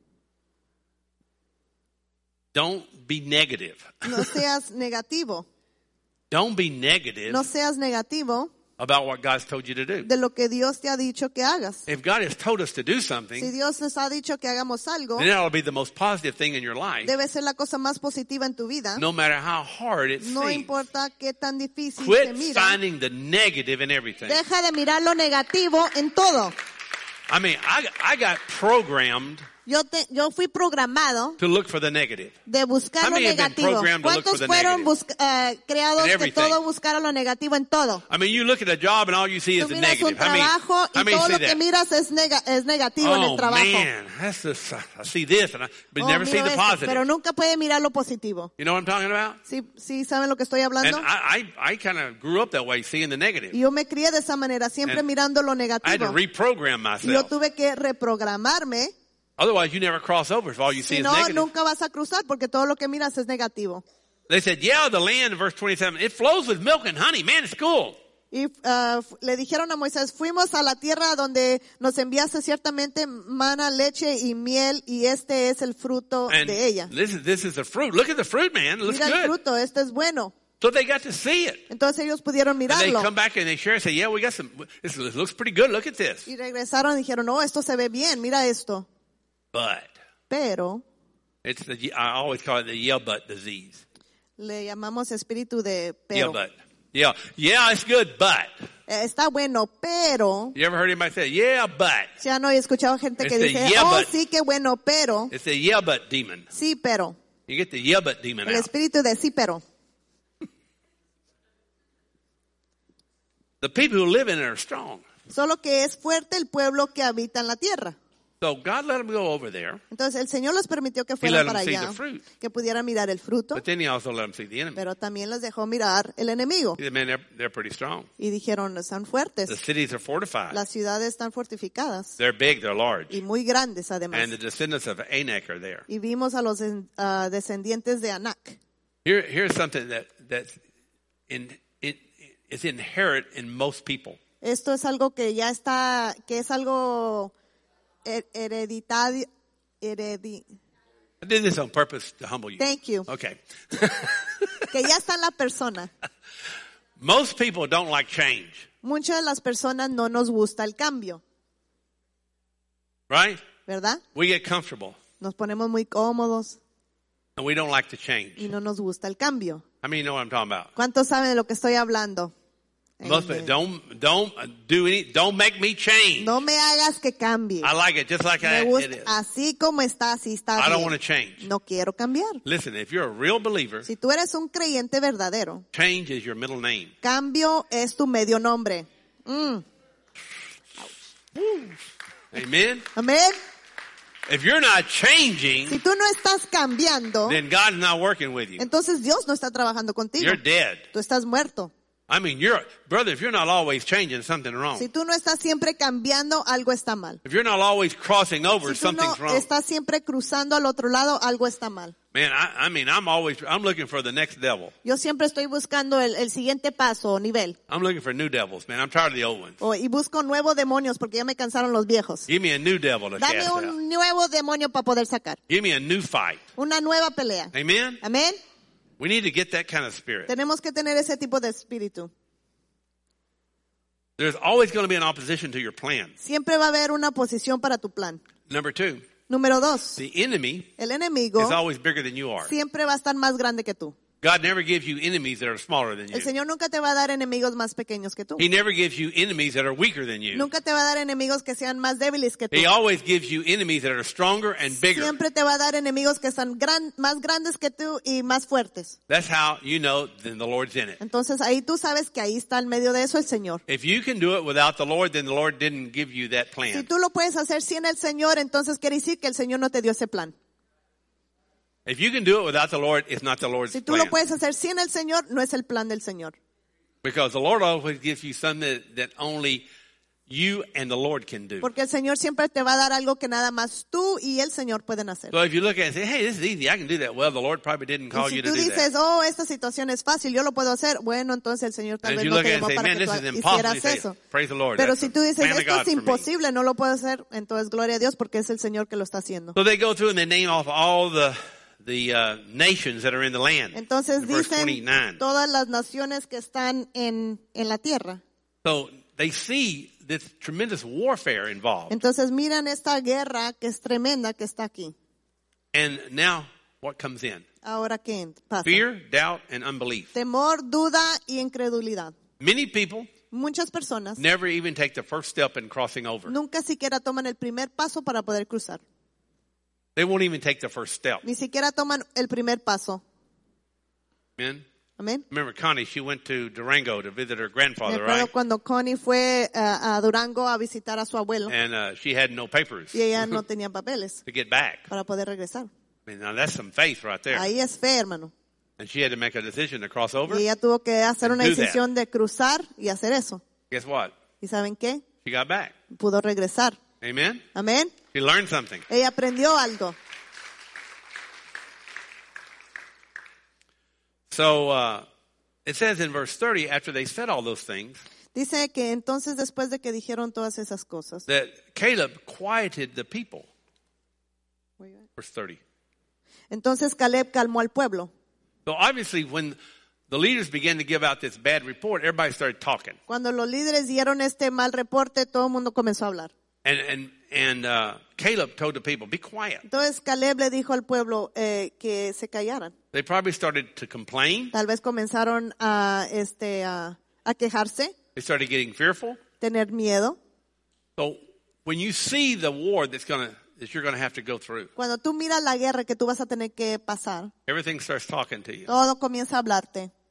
Speaker 1: Don't be negative.
Speaker 2: No seas negativo.
Speaker 1: Don't be negative
Speaker 2: No seas negativo
Speaker 1: about what God's told you to do.
Speaker 2: de lo que Dios te ha dicho que hagas.
Speaker 1: If God has told us to do
Speaker 2: Si
Speaker 1: something,
Speaker 2: Dios nos ha dicho que hagamos algo,
Speaker 1: then that'll be the most positive thing in your life,
Speaker 2: debe ser la cosa más positiva en tu vida.
Speaker 1: no matter how hard it
Speaker 2: No
Speaker 1: seems.
Speaker 2: importa qué tan difícil
Speaker 1: Quit
Speaker 2: te mira.
Speaker 1: finding the negative in everything.
Speaker 2: Deja de mirar lo negativo en todo.
Speaker 1: I mean, I got programmed
Speaker 2: Yo fui programado
Speaker 1: to look for the negative.
Speaker 2: de buscar
Speaker 1: How
Speaker 2: lo
Speaker 1: many have been
Speaker 2: negativo.
Speaker 1: programmed to look for
Speaker 2: ¿Cuántos
Speaker 1: the
Speaker 2: fueron creados
Speaker 1: In
Speaker 2: que
Speaker 1: everything.
Speaker 2: todo buscaron lo negativo en todo?
Speaker 1: I mean, you look at a job and all you see
Speaker 2: Tú
Speaker 1: is the
Speaker 2: miras un
Speaker 1: negative. How many
Speaker 2: trabajo y todo
Speaker 1: see
Speaker 2: lo que
Speaker 1: that?
Speaker 2: miras es negativo en el
Speaker 1: Oh
Speaker 2: trabajo.
Speaker 1: man, that's just, I see this, but
Speaker 2: Oh,
Speaker 1: never see
Speaker 2: miro
Speaker 1: the
Speaker 2: esto,
Speaker 1: positive.
Speaker 2: pero nunca puede mirar lo positivo.
Speaker 1: You know what I'm talking about?
Speaker 2: ¿Sí saben lo que estoy
Speaker 1: And
Speaker 2: hablando?
Speaker 1: I kind of grew up that way, seeing the negative.
Speaker 2: Y yo me crié de esa manera, siempre
Speaker 1: And
Speaker 2: mirando lo
Speaker 1: I had to
Speaker 2: negativo.
Speaker 1: reprogram
Speaker 2: Y yo
Speaker 1: myself.
Speaker 2: tuve que reprogramarme.
Speaker 1: Otherwise, you never cross over if all you see
Speaker 2: Si
Speaker 1: is
Speaker 2: no,
Speaker 1: negative.
Speaker 2: nunca vas a cruzar porque todo lo que miras es negativo.
Speaker 1: They said, yeah, the land, verse 27, it flows with milk and honey. Man, it's cool.
Speaker 2: Y le dijeron a Moisés, fuimos a la tierra donde nos enviaste ciertamente mana, leche y miel, y este es el fruto
Speaker 1: And
Speaker 2: de ella.
Speaker 1: this is the fruit. Look at the fruit, man. It looks
Speaker 2: Mira el
Speaker 1: good.
Speaker 2: fruto, este es bueno.
Speaker 1: So they got to see it.
Speaker 2: Entonces ellos pudieron
Speaker 1: And they
Speaker 2: mirarlo.
Speaker 1: come back and they share and say, yeah, we got some, this looks pretty good. Look at this.
Speaker 2: Y regresaron y dijeron, no, esto se ve bien, mira esto.
Speaker 1: But
Speaker 2: Pero
Speaker 1: I always call it the yeah, but disease.
Speaker 2: le llamamos espíritu de
Speaker 1: Yeah,
Speaker 2: pero.
Speaker 1: but. Yeah, it's good, but.
Speaker 2: Está bueno, pero.
Speaker 1: You ever heard anybody say, yeah, but?
Speaker 2: Ya no he escuchado gente que
Speaker 1: It's the
Speaker 2: dice,
Speaker 1: yeah,
Speaker 2: oh,
Speaker 1: but.
Speaker 2: sí, qué bueno, pero.
Speaker 1: It's the yeah, but demon.
Speaker 2: Sí, pero.
Speaker 1: You get the yeah, but demon
Speaker 2: El
Speaker 1: out.
Speaker 2: espíritu de sí, pero.
Speaker 1: The people who live in it are strong.
Speaker 2: Solo que es fuerte el pueblo que habita en la tierra.
Speaker 1: So God let them go over there,
Speaker 2: Entonces el Señor les permitió que
Speaker 1: let
Speaker 2: fueran
Speaker 1: them
Speaker 2: para
Speaker 1: see
Speaker 2: allá,
Speaker 1: the fruit.
Speaker 2: que pudieran mirar el fruto,
Speaker 1: but then He also let them see the enemy.
Speaker 2: pero también les dejó mirar el enemigo.
Speaker 1: He said, man, they're pretty strong.
Speaker 2: Y dijeron, están
Speaker 1: The
Speaker 2: fuertes,
Speaker 1: cities are fortified.
Speaker 2: las ciudades están fortificadas
Speaker 1: They're big, they're large.
Speaker 2: y muy grandes además.
Speaker 1: And the descendants of Anak are there.
Speaker 2: Y vimos a los descendientes de Anac.
Speaker 1: Here's something that's it's inherent in most people.
Speaker 2: Esto es algo que ya está, que es algo hereditario.
Speaker 1: I did this on purpose to humble you.
Speaker 2: Thank you.
Speaker 1: Okay.
Speaker 2: Que ya está en la persona.
Speaker 1: Most people don't like change,
Speaker 2: Muchas de las personas no nos gusta el cambio,
Speaker 1: right?
Speaker 2: ¿verdad?
Speaker 1: We get comfortable
Speaker 2: Nos ponemos muy cómodos
Speaker 1: and we don't like to change.
Speaker 2: y no nos gusta el cambio.
Speaker 1: How many know what I'm talking about?
Speaker 2: ¿Cuántos saben de lo que estoy hablando?
Speaker 1: Most people don't make me change.
Speaker 2: No me hagas que cambie.
Speaker 1: I like it just like
Speaker 2: Me
Speaker 1: it
Speaker 2: gusta
Speaker 1: is.
Speaker 2: así como está, así está
Speaker 1: I don't
Speaker 2: bien.
Speaker 1: want to change.
Speaker 2: No quiero cambiar.
Speaker 1: Listen, if you're a real believer,
Speaker 2: Si tú eres un creyente verdadero,
Speaker 1: change is your middle name.
Speaker 2: cambio es tu medio nombre.
Speaker 1: Amen?
Speaker 2: Amén.
Speaker 1: If you're not changing,
Speaker 2: Si tú no estás cambiando,
Speaker 1: then God's not working with you.
Speaker 2: entonces Dios no está trabajando contigo.
Speaker 1: You're dead.
Speaker 2: Tú estás muerto.
Speaker 1: I mean, brother, if you're not always changing, something's wrong.
Speaker 2: Si tú no estás siempre cambiando, algo está mal.
Speaker 1: If you're not always crossing over,
Speaker 2: Si tú no
Speaker 1: something's wrong.
Speaker 2: estás siempre cruzando al otro lado, algo está mal.
Speaker 1: Man, I'm looking for the next devil.
Speaker 2: Yo siempre estoy buscando el siguiente paso o nivel.
Speaker 1: I'm looking for new devils, man. I'm tired of the old ones.
Speaker 2: Y busco nuevos demonios porque ya me cansaron los viejos.
Speaker 1: Give me a new devil to
Speaker 2: Dame
Speaker 1: cast out.
Speaker 2: un nuevo demonio para poder sacar.
Speaker 1: Give me a new fight.
Speaker 2: Una nueva pelea.
Speaker 1: Amen?
Speaker 2: Amén.
Speaker 1: We need to get that kind of spirit.
Speaker 2: Tenemos que tener ese tipo de espíritu.
Speaker 1: There's always going to be an opposition to your plan.
Speaker 2: Siempre va a haber una oposición para tu plan.
Speaker 1: Number 2,
Speaker 2: Número 2.
Speaker 1: the enemy
Speaker 2: El enemigo
Speaker 1: is always bigger than you are.
Speaker 2: siempre va a estar más grande que tú.
Speaker 1: God never gives you enemies that are smaller than
Speaker 2: El
Speaker 1: you.
Speaker 2: Señor nunca te va a dar enemigos más pequeños que tú.
Speaker 1: He never gives you enemies that are weaker than you.
Speaker 2: Nunca te va a dar enemigos que sean más débiles que tú.
Speaker 1: He always gives you enemies that are stronger and bigger.
Speaker 2: Siempre te va a dar enemigos que están más grandes que tú y más fuertes.
Speaker 1: That's how you know then the Lord's in it.
Speaker 2: Entonces ahí tú sabes que ahí está en medio de eso el Señor.
Speaker 1: If you can do it without the Lord, then the Lord didn't give you that
Speaker 2: Si
Speaker 1: plan.
Speaker 2: tú lo puedes hacer sin el Señor, entonces quiere decir que el Señor no te dio ese plan.
Speaker 1: If you can do it without the Lord, it's not the Lord's
Speaker 2: Si tú lo
Speaker 1: plan.
Speaker 2: puedes hacer sin el Señor, no es el plan del Señor.
Speaker 1: Because the Lord always gives you something that only you and the Lord can do.
Speaker 2: Porque el Señor siempre te va a dar algo que nada más tú y el Señor pueden hacer.
Speaker 1: So if you look at it and say, hey, this is easy, I can do that. Well, the Lord probably didn't
Speaker 2: Y
Speaker 1: call
Speaker 2: si
Speaker 1: you to
Speaker 2: tú
Speaker 1: do
Speaker 2: dices,
Speaker 1: that.
Speaker 2: oh, esta situación es fácil, yo lo puedo hacer, bueno, entonces el Señor tal
Speaker 1: And
Speaker 2: vez
Speaker 1: if you
Speaker 2: no
Speaker 1: look
Speaker 2: te
Speaker 1: at it
Speaker 2: llamó
Speaker 1: and say,
Speaker 2: para
Speaker 1: man,
Speaker 2: que
Speaker 1: this
Speaker 2: tú
Speaker 1: is impossible, you
Speaker 2: hicieras
Speaker 1: say,
Speaker 2: eso.
Speaker 1: praise the Lord.
Speaker 2: Pero
Speaker 1: That's
Speaker 2: si
Speaker 1: the
Speaker 2: tú dices,
Speaker 1: plan of
Speaker 2: esto
Speaker 1: God
Speaker 2: es
Speaker 1: for me.
Speaker 2: imposible, no lo puedo hacer, entonces gloria a Dios porque es el Señor que lo está haciendo.
Speaker 1: So they go through and they name off all the nations that are in the land.
Speaker 2: Entonces
Speaker 1: in verse
Speaker 2: dicen
Speaker 1: 29.
Speaker 2: todas las naciones que están en la tierra.
Speaker 1: So they see this tremendous warfare involved.
Speaker 2: Entonces miran esta guerra que es tremenda que está aquí.
Speaker 1: And now what comes in?
Speaker 2: Ahora, ¿qué pasa?
Speaker 1: Fear, doubt, and unbelief.
Speaker 2: Temor, duda y incredulidad.
Speaker 1: Many people
Speaker 2: Muchas personas
Speaker 1: never even take the first step in crossing over.
Speaker 2: nunca siquiera toman el primer paso para poder cruzar.
Speaker 1: They won't even take the first step.
Speaker 2: Ni siquiera toman el primer paso.
Speaker 1: Amen?
Speaker 2: Amén.
Speaker 1: Remember Connie, she went to Durango to visit her
Speaker 2: Me
Speaker 1: grandfather,
Speaker 2: acuerdo
Speaker 1: right?
Speaker 2: cuando Connie fue a Durango a visitar a su abuelo
Speaker 1: And she had no papers
Speaker 2: y ella no tenía papeles
Speaker 1: to get back.
Speaker 2: para poder regresar.
Speaker 1: I mean, now that's some faith right there.
Speaker 2: Ahí es fe, hermano.
Speaker 1: And she had to make a decision to cross over.
Speaker 2: Y ella tuvo que hacer una
Speaker 1: Do that.
Speaker 2: decisión de cruzar y hacer eso.
Speaker 1: Guess what?
Speaker 2: ¿Y saben qué?
Speaker 1: She got back.
Speaker 2: Pudo regresar.
Speaker 1: Amen?
Speaker 2: Amén.
Speaker 1: She learned something.
Speaker 2: Ella aprendió algo.
Speaker 1: So it says in verse 30, after they said all those things,
Speaker 2: Dice que entonces después de que dijeron todas esas cosas,
Speaker 1: that Caleb quieted the people. Verse 30.
Speaker 2: entonces Caleb calmó al pueblo.
Speaker 1: So obviously when the leaders began to give out this bad report, everybody started talking.
Speaker 2: Cuando los líderes dieron este mal reporte, todo el mundo comenzó a hablar.
Speaker 1: And Caleb told the people, be quiet.
Speaker 2: Entonces Caleb le dijo al pueblo que se callaran.
Speaker 1: They probably started to complain.
Speaker 2: Tal vez comenzaron a quejarse,
Speaker 1: They started getting fearful.
Speaker 2: tener miedo.
Speaker 1: So when you see the war that you're going to have to go through,
Speaker 2: Cuando tú miras la guerra que tú vas a tener que pasar,
Speaker 1: everything starts talking to you.
Speaker 2: todo comienza a hablarte.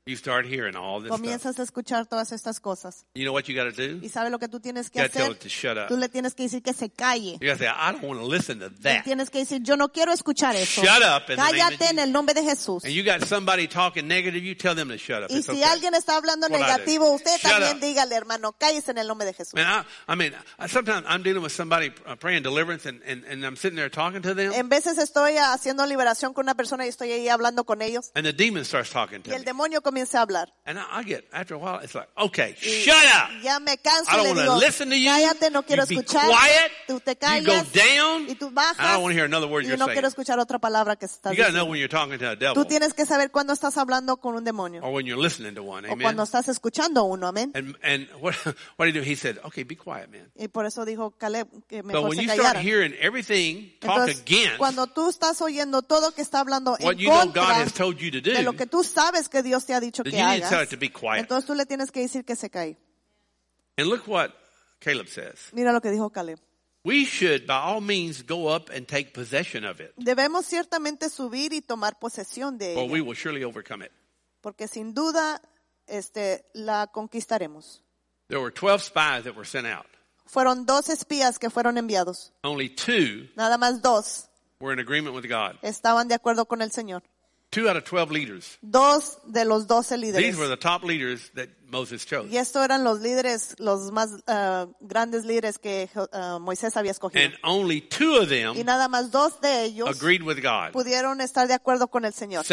Speaker 1: you start hearing all this stuff.
Speaker 2: comienzas a escuchar todas estas cosas.
Speaker 1: You know what you got to do?
Speaker 2: ¿Y sabe lo que tú tienes que
Speaker 1: You got to tell
Speaker 2: hacer?
Speaker 1: it to shut up.
Speaker 2: Tú le tienes que decir que se calle.
Speaker 1: You got to say, I don't want to listen to
Speaker 2: Tú
Speaker 1: that.
Speaker 2: tienes que decir, yo no quiero escuchar eso.
Speaker 1: Shut up in the name of
Speaker 2: Cállate en
Speaker 1: Jesus.
Speaker 2: el nombre de Jesús.
Speaker 1: And you got somebody talking negative, you tell them to shut up.
Speaker 2: Y
Speaker 1: It's
Speaker 2: si
Speaker 1: okay.
Speaker 2: alguien está hablando
Speaker 1: What I
Speaker 2: negativo,
Speaker 1: do.
Speaker 2: usted
Speaker 1: Shut
Speaker 2: también
Speaker 1: up.
Speaker 2: dígale, hermano, cállese en el nombre de Jesús.
Speaker 1: Man, sometimes I'm dealing with somebody praying deliverance and I'm sitting there talking to them
Speaker 2: En veces estoy haciendo liberación con una persona y estoy ahí hablando con ellos.
Speaker 1: and the demon starts talking
Speaker 2: Y
Speaker 1: to
Speaker 2: el
Speaker 1: me.
Speaker 2: demonio comienza a hablar.
Speaker 1: And I get, after a while, it's like, okay,
Speaker 2: Y
Speaker 1: shut up.
Speaker 2: ya me canso
Speaker 1: I
Speaker 2: y
Speaker 1: don't
Speaker 2: le
Speaker 1: want
Speaker 2: digo,
Speaker 1: to listen to you.
Speaker 2: cállate, no quiero
Speaker 1: You be
Speaker 2: escuchar.
Speaker 1: quiet.
Speaker 2: Tú te
Speaker 1: You go
Speaker 2: callas
Speaker 1: down.
Speaker 2: y tú
Speaker 1: I
Speaker 2: bajas.
Speaker 1: don't want to hear another word
Speaker 2: Y
Speaker 1: you're
Speaker 2: no
Speaker 1: saying.
Speaker 2: quiero escuchar otra palabra que estás
Speaker 1: You got to know
Speaker 2: diciendo.
Speaker 1: when you're talking to a devil
Speaker 2: Tú tienes que saber cuándo estás hablando con un demonio
Speaker 1: or when you're listening to one.
Speaker 2: o
Speaker 1: Amen.
Speaker 2: cuando estás escuchando a uno, amén.
Speaker 1: And what did he do? He said, okay, be quiet, man.
Speaker 2: Y por eso dijo Caleb que
Speaker 1: So
Speaker 2: mejor
Speaker 1: when
Speaker 2: se
Speaker 1: you start
Speaker 2: callara.
Speaker 1: hearing everything talk
Speaker 2: Entonces,
Speaker 1: against
Speaker 2: cuando tú estás oyendo todo que está hablando
Speaker 1: what
Speaker 2: en
Speaker 1: you know God
Speaker 2: contra
Speaker 1: has told you to
Speaker 2: de lo
Speaker 1: do,
Speaker 2: que tú sabes que Dios te ha dicho
Speaker 1: then
Speaker 2: que
Speaker 1: you need to tell it
Speaker 2: hagas,
Speaker 1: to be quiet.
Speaker 2: entonces tú le tienes que decir que se cae.
Speaker 1: And look what Caleb says.
Speaker 2: Mira lo que dijo Caleb.
Speaker 1: We should, by all means, go up and take possession of it,
Speaker 2: Debemos ciertamente subir y tomar posesión de
Speaker 1: or
Speaker 2: ella,
Speaker 1: we will surely overcome it.
Speaker 2: porque sin duda la conquistaremos.
Speaker 1: There were 12 spies that were sent out.
Speaker 2: Fueron 2 espías que fueron enviados.
Speaker 1: Only 2
Speaker 2: Nada más 2
Speaker 1: were in agreement with God.
Speaker 2: estaban de acuerdo con el Señor.
Speaker 1: 2 out of 12 leaders.
Speaker 2: 2 de los 12
Speaker 1: These
Speaker 2: líderes.
Speaker 1: were the top leaders that Moses chose.
Speaker 2: Y estos eran los líderes, los más grandes líderes que Moisés había escogido.
Speaker 1: And only 2 of
Speaker 2: Y
Speaker 1: them
Speaker 2: nada más 2 de ellos
Speaker 1: agreed with God.
Speaker 2: pudieron estar de acuerdo con el Señor.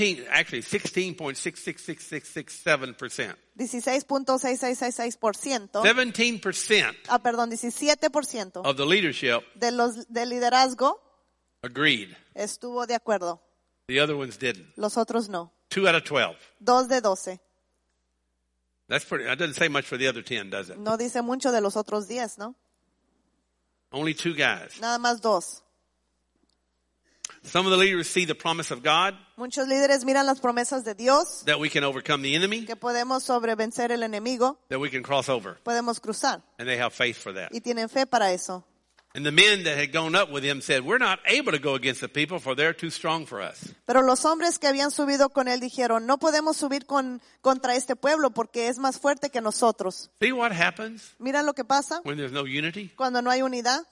Speaker 1: 16.66667%.
Speaker 2: 16.6666%.
Speaker 1: 17%
Speaker 2: 17%
Speaker 1: of the leadership
Speaker 2: del liderazgo
Speaker 1: agreed.
Speaker 2: estuvo de acuerdo.
Speaker 1: The other ones didn't.
Speaker 2: Los otros no.
Speaker 1: 2 out of 12.
Speaker 2: 2 de 12.
Speaker 1: That doesn't say much for the other 10, does it?
Speaker 2: No dice mucho de los otros 10, ¿no?
Speaker 1: Only 2 guys.
Speaker 2: Nada más 2.
Speaker 1: Some of the leaders see the promise of God
Speaker 2: Muchos líderes miran las promesas de Dios,
Speaker 1: that we can overcome the enemy,
Speaker 2: que podemos sobrevencer el enemigo,
Speaker 1: that we can cross over,
Speaker 2: podemos cruzar.
Speaker 1: and they have faith for that.
Speaker 2: Y tienen fe para eso.
Speaker 1: And the men that had gone up with him said, we're not able to go against the people for they're too strong for us.
Speaker 2: Pero los hombres que habían subido con él dijeron, no podemos subir contra este pueblo porque es más fuerte que nosotros.
Speaker 1: See what happens
Speaker 2: Mira lo que pasa
Speaker 1: when there's no unity?
Speaker 2: cuando no hay unidad.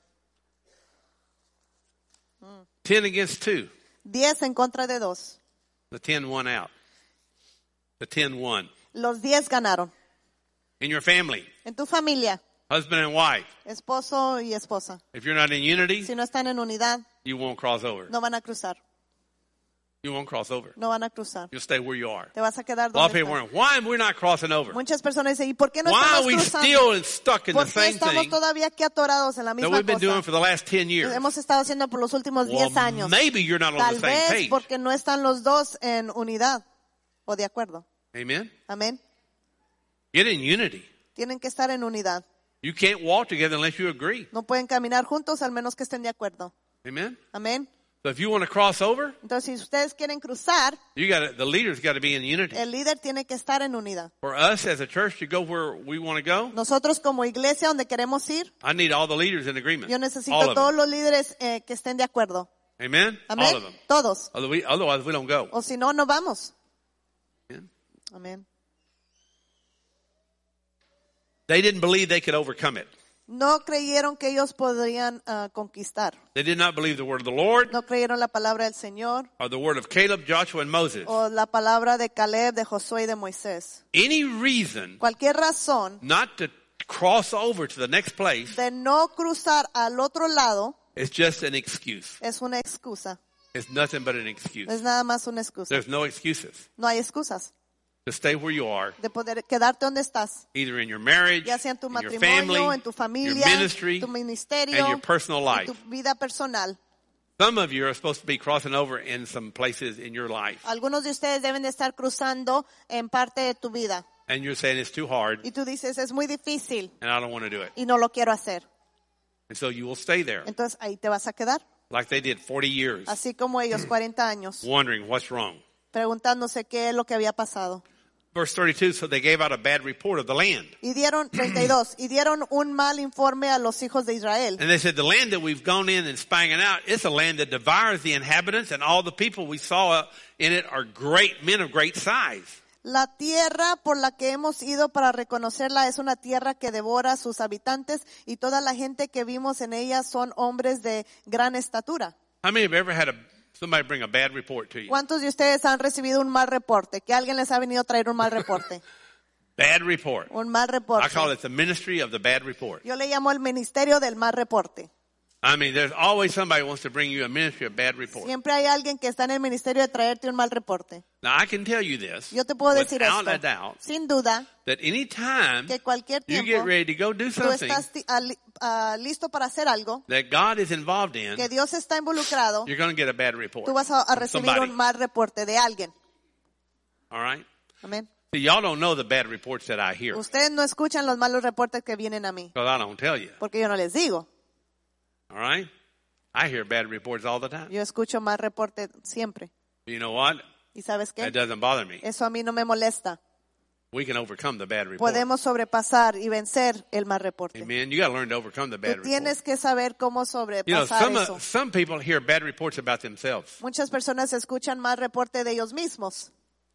Speaker 1: 10 against 2.
Speaker 2: 10 en contra de 2.
Speaker 1: The 10 won out. The 10 won.
Speaker 2: Los 10 ganaron.
Speaker 1: In your family,
Speaker 2: En tu familia,
Speaker 1: husband and wife,
Speaker 2: esposo y esposa,
Speaker 1: if you're not in unity,
Speaker 2: si no están en unidad,
Speaker 1: you won't cross over.
Speaker 2: no van a cruzar.
Speaker 1: You won't cross over.
Speaker 2: No van a cruzar.
Speaker 1: You'll stay where you are.
Speaker 2: Te vas a quedar
Speaker 1: A lot of
Speaker 2: donde
Speaker 1: people
Speaker 2: estás.
Speaker 1: wondering, why am we not crossing over?
Speaker 2: Muchas personas dicen, ¿y por qué no
Speaker 1: Why are
Speaker 2: estamos
Speaker 1: we
Speaker 2: cruzando?
Speaker 1: still and stuck in the
Speaker 2: ¿Por qué
Speaker 1: same
Speaker 2: estamos
Speaker 1: thing
Speaker 2: todavía aquí atorados en la
Speaker 1: that
Speaker 2: misma
Speaker 1: we've been doing
Speaker 2: cosa
Speaker 1: for the last 10
Speaker 2: que
Speaker 1: years?
Speaker 2: hemos estado haciendo por los últimos 10
Speaker 1: Well,
Speaker 2: años?
Speaker 1: maybe you're not on
Speaker 2: Tal
Speaker 1: the same
Speaker 2: vez
Speaker 1: page.
Speaker 2: porque no están los dos en unidad o de acuerdo.
Speaker 1: Amen?
Speaker 2: Amén.
Speaker 1: Get in unity.
Speaker 2: Tienen que estar en unidad.
Speaker 1: You can't walk together unless you agree.
Speaker 2: No pueden caminar juntos al menos que estén de acuerdo.
Speaker 1: Amen?
Speaker 2: Amén.
Speaker 1: So if you want to cross over,
Speaker 2: Entonces, si ustedes quieren cruzar,
Speaker 1: the leaders got to be in unity.
Speaker 2: el líder tiene que estar en unidad.
Speaker 1: For us as a church to go where we want to go,
Speaker 2: Nosotros como iglesia donde queremos ir,
Speaker 1: I need all the leaders in agreement.
Speaker 2: yo
Speaker 1: All
Speaker 2: necesito
Speaker 1: of
Speaker 2: todos
Speaker 1: them.
Speaker 2: los líderes que estén de acuerdo.
Speaker 1: Amen?
Speaker 2: Amén.
Speaker 1: All of them.
Speaker 2: Todos.
Speaker 1: Otherwise, we don't go.
Speaker 2: O si no, no vamos.
Speaker 1: Amen?
Speaker 2: Amén.
Speaker 1: They didn't believe they could overcome it.
Speaker 2: No creyeron que ellos podrían conquistar.
Speaker 1: They did not believe the word of the Lord
Speaker 2: No creyeron la palabra del Señor
Speaker 1: or the word of Caleb, Joshua, and Moses.
Speaker 2: o la palabra de Caleb, de Josué y de Moisés.
Speaker 1: Any reason
Speaker 2: Cualquier razón
Speaker 1: not to cross over to the next place
Speaker 2: de no cruzar al otro lado
Speaker 1: is just an excuse.
Speaker 2: es una excusa.
Speaker 1: It's nothing but an excuse.
Speaker 2: Es nada más una excusa.
Speaker 1: There's no excuses
Speaker 2: No hay excusas
Speaker 1: to stay where you are,
Speaker 2: de poder quedarte donde estás.
Speaker 1: either in your marriage,
Speaker 2: Ya sea en tu
Speaker 1: in your
Speaker 2: matrimonio,
Speaker 1: family,
Speaker 2: en tu
Speaker 1: your
Speaker 2: familia,
Speaker 1: ministry,
Speaker 2: tu ministerio,
Speaker 1: and your personal
Speaker 2: y
Speaker 1: life.
Speaker 2: tu vida personal.
Speaker 1: Some of you are supposed to be crossing over in some places in your life.
Speaker 2: Algunos de ustedes deben de estar cruzando en parte de tu vida.
Speaker 1: And you're saying it's too hard
Speaker 2: Y tú dices, es muy difícil
Speaker 1: and I don't want to do it.
Speaker 2: y no lo quiero hacer.
Speaker 1: And so you will stay there
Speaker 2: Entonces ahí te vas a quedar.
Speaker 1: like they did 40 years,
Speaker 2: Así como ellos, 40 años,
Speaker 1: wondering what's wrong.
Speaker 2: preguntándose qué es lo que había pasado.
Speaker 1: Verse 32, so they gave out a bad report of the land.
Speaker 2: Y dieron, 32, y dieron un mal informe a los hijos de Israel.
Speaker 1: And they said, the land that we've gone in and spying it out, it's a land that devours the inhabitants, and all the people we saw in it are great men of great size.
Speaker 2: La tierra por la que hemos ido para reconocerla es una tierra que devora a sus habitantes y toda la gente que vimos en ella son hombres de gran estatura.
Speaker 1: How many have ever had somebody bring a bad report to you?
Speaker 2: ¿Cuántos de ustedes han recibido un mal reporte? Que alguien les ha venido a traer un mal reporte.
Speaker 1: Bad report.
Speaker 2: Un mal
Speaker 1: I
Speaker 2: reporte.
Speaker 1: call it the ministry of the bad report.
Speaker 2: Yo le llamo el ministerio del mal reporte.
Speaker 1: I mean, there's always somebody who wants to bring you a ministry of bad report.
Speaker 2: Siempre hay alguien que está en el ministerio de traerte un mal reporte.
Speaker 1: Now, I can tell you this,
Speaker 2: Yo te puedo decir
Speaker 1: without a
Speaker 2: esto,
Speaker 1: doubt,
Speaker 2: sin duda,
Speaker 1: that any time
Speaker 2: que cualquier
Speaker 1: you
Speaker 2: tiempo
Speaker 1: get ready to go do
Speaker 2: tú
Speaker 1: something
Speaker 2: estás listo para hacer algo,
Speaker 1: that God is involved in,
Speaker 2: que Dios está involucrado,
Speaker 1: you're going to get a bad report.
Speaker 2: tú vas a
Speaker 1: from
Speaker 2: recibir
Speaker 1: somebody.
Speaker 2: un mal reporte de alguien.
Speaker 1: All right?
Speaker 2: Amén.
Speaker 1: See, y'all don't know the bad reports that I hear,
Speaker 2: Ustedes no escuchan los malos reportes que vienen a mí,
Speaker 1: because I don't tell you.
Speaker 2: porque yo no les digo.
Speaker 1: All right? I hear bad reports all the time.
Speaker 2: Yo escucho mal reporte siempre.
Speaker 1: You know what?
Speaker 2: ¿Y sabes qué?
Speaker 1: That doesn't bother me.
Speaker 2: Eso a mí no me molesta.
Speaker 1: We can overcome the bad report.
Speaker 2: Podemos sobrepasar y vencer el mal reporte.
Speaker 1: Amen. You got to learn to overcome the bad
Speaker 2: Tú
Speaker 1: report.
Speaker 2: tienes que saber cómo
Speaker 1: You know,
Speaker 2: sobrepasar eso.
Speaker 1: some people hear bad reports about themselves.
Speaker 2: Muchas personas escuchan mal reporte de ellos mismos.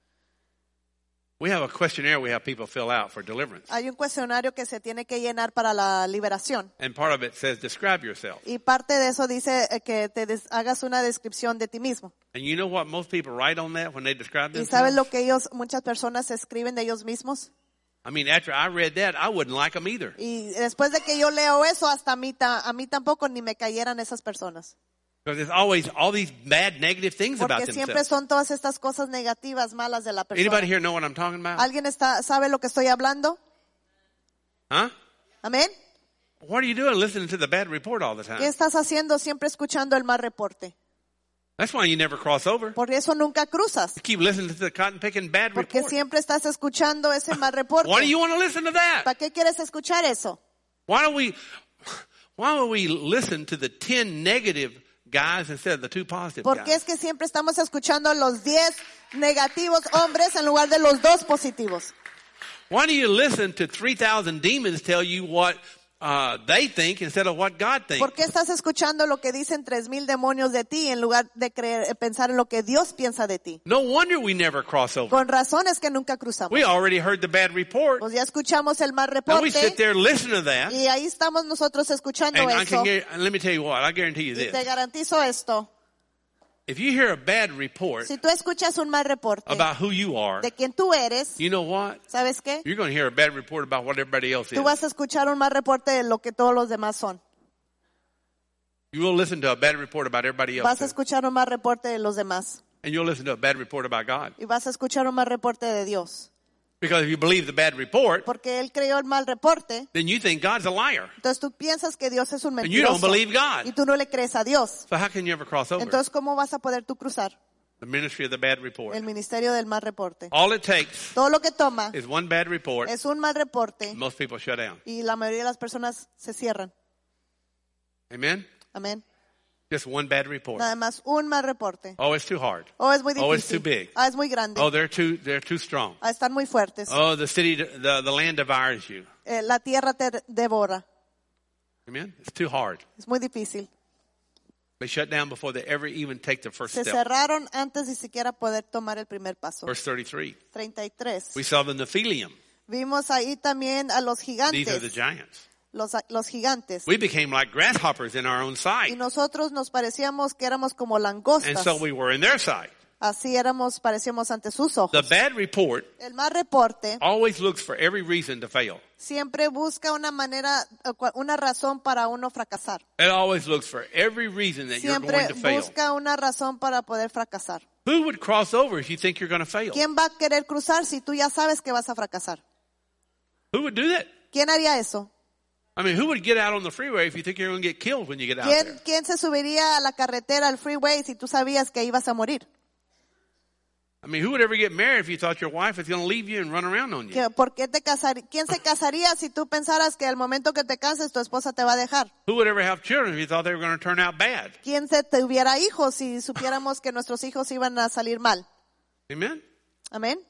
Speaker 1: We have a questionnaire we have people fill out for deliverance.
Speaker 2: Hay un cuestionario que se tiene que llenar para la liberación.
Speaker 1: And part of it says, describe yourself.
Speaker 2: Y parte de eso dice que hagas una descripción de ti mismo.
Speaker 1: And you know what most people write on that when they describe
Speaker 2: ¿Y sabes
Speaker 1: themselves?
Speaker 2: lo que muchas personas escriben de ellos mismos?
Speaker 1: I mean, after I read that, I wouldn't like them either.
Speaker 2: Y después de que yo leo eso, hasta a mí tampoco ni me cayeran esas personas.
Speaker 1: Because there's always all these bad, negative things about
Speaker 2: Porque siempre
Speaker 1: themselves.
Speaker 2: son todas estas cosas negativas, malas de la
Speaker 1: Anybody
Speaker 2: persona.
Speaker 1: here know what I'm talking about?
Speaker 2: ¿Alguien sabe lo que estoy hablando?
Speaker 1: Huh?
Speaker 2: ¿Amén?
Speaker 1: What are you doing listening to the bad report all the
Speaker 2: ¿Qué
Speaker 1: time?
Speaker 2: estás haciendo siempre escuchando el mal reporte?
Speaker 1: That's why you never cross over.
Speaker 2: Por eso nunca cruzas.
Speaker 1: You keep listening to the cotton picking bad
Speaker 2: Porque
Speaker 1: report.
Speaker 2: siempre estás escuchando ese mal reporte.
Speaker 1: Why do you want to listen to that?
Speaker 2: ¿Para qué quieres escuchar eso?
Speaker 1: Why don't we listen to the 10 negative guys instead of the 2 positive
Speaker 2: Porque
Speaker 1: guys?
Speaker 2: es que siempre estamos escuchando los 10 negativos hombres en lugar de los 2 positivos.
Speaker 1: Why do you listen to 3,000 demons tell you what they think instead of what God thinks?
Speaker 2: ¿Por qué estás escuchando lo que dicen 3,000 demonios de ti en lugar de pensar en lo que Dios piensa de ti?
Speaker 1: No wonder we never cross over.
Speaker 2: Con razones que nunca cruzamos.
Speaker 1: We already heard the bad report.
Speaker 2: Pues ya escuchamos el mal
Speaker 1: And we sit
Speaker 2: reporte
Speaker 1: there listening to that.
Speaker 2: y ahí estamos nosotros escuchando
Speaker 1: And
Speaker 2: eso.
Speaker 1: let me tell you what, I guarantee you
Speaker 2: Y te
Speaker 1: this.
Speaker 2: garantizo esto.
Speaker 1: If you hear a bad report
Speaker 2: Si tú escuchas un mal reporte
Speaker 1: about who you are,
Speaker 2: de quién tú eres,
Speaker 1: you know what?
Speaker 2: ¿sabes qué?
Speaker 1: You're going to hear a bad report about what everybody else is.
Speaker 2: Tú vas a escuchar un mal reporte de lo que todos los demás son.
Speaker 1: You will listen to a bad report about everybody else.
Speaker 2: Vas a
Speaker 1: too.
Speaker 2: escuchar un mal reporte de los demás.
Speaker 1: And you'll listen to a bad report about God.
Speaker 2: Y vas a escuchar un mal reporte de Dios.
Speaker 1: Because if you believe the bad report,
Speaker 2: Porque Él creó el mal reporte.
Speaker 1: then you think God's a liar.
Speaker 2: Entonces tú piensas que Dios es un
Speaker 1: And you don't
Speaker 2: mentiroso.
Speaker 1: believe God.
Speaker 2: Y tú no le crees a Dios.
Speaker 1: So how can you ever cross over?
Speaker 2: Entonces, ¿cómo vas a poder tú cruzar
Speaker 1: The ministry of the bad report.
Speaker 2: el ministerio del mal reporte?
Speaker 1: All it takes
Speaker 2: Todo lo que toma
Speaker 1: is one bad report.
Speaker 2: es un mal reporte
Speaker 1: Most people shut down.
Speaker 2: y la mayoría de las personas se cierran.
Speaker 1: Amen?
Speaker 2: Amén.
Speaker 1: Just one bad report.
Speaker 2: Nada más un mal reporte.
Speaker 1: Oh, it's too hard.
Speaker 2: Oh, es muy
Speaker 1: Oh, it's
Speaker 2: difícil.
Speaker 1: too big.
Speaker 2: Ah, es muy grande.
Speaker 1: Oh, they're too strong.
Speaker 2: Ah, están muy fuertes.
Speaker 1: Oh, the land devours you.
Speaker 2: La tierra te devora.
Speaker 1: Amen? It's too hard.
Speaker 2: Es muy difícil.
Speaker 1: They shut down before they ever even take the first
Speaker 2: Se
Speaker 1: step.
Speaker 2: cerraron antes de siquiera poder tomar el primer paso.
Speaker 1: Verse 33.
Speaker 2: 33.
Speaker 1: We saw the Nephilim.
Speaker 2: Vimos ahí también a los
Speaker 1: These are the
Speaker 2: gigantes.
Speaker 1: giants.
Speaker 2: Los gigantes.
Speaker 1: We became like grasshoppers in our own
Speaker 2: Y
Speaker 1: sight.
Speaker 2: nosotros nos parecíamos que éramos como
Speaker 1: And
Speaker 2: langostas.
Speaker 1: so we were in their sight.
Speaker 2: Así parecíamos ante sus
Speaker 1: The
Speaker 2: ojos.
Speaker 1: bad report
Speaker 2: El mal reporte
Speaker 1: always looks for every reason to fail.
Speaker 2: siempre busca una razón para uno fracasar.
Speaker 1: It always looks for every reason that you're
Speaker 2: Siempre
Speaker 1: going to fail.
Speaker 2: busca una razón para poder fracasar.
Speaker 1: Who would cross over if you think you're going to fail?
Speaker 2: ¿Quién va a querer cruzar si tú ya sabes que vas a fracasar?
Speaker 1: Who would do that?
Speaker 2: ¿Quién haría eso?
Speaker 1: I mean, who would get out on the freeway if you think you're going to get killed when you get out there?
Speaker 2: ¿Quién se subiría a la carretera, al freeway, si tú sabías que ibas a morir?
Speaker 1: I mean, who would ever get married if you thought your wife was going to leave you and run around on you?
Speaker 2: ¿Quién se casaría si tú pensaras que al momento que te cases tu esposa te va a dejar?
Speaker 1: Who would ever have children if you thought they were going to turn out bad?
Speaker 2: ¿Quién se tuviera hijos si supiéramos que nuestros hijos iban a salir mal?
Speaker 1: Amen?
Speaker 2: Amén.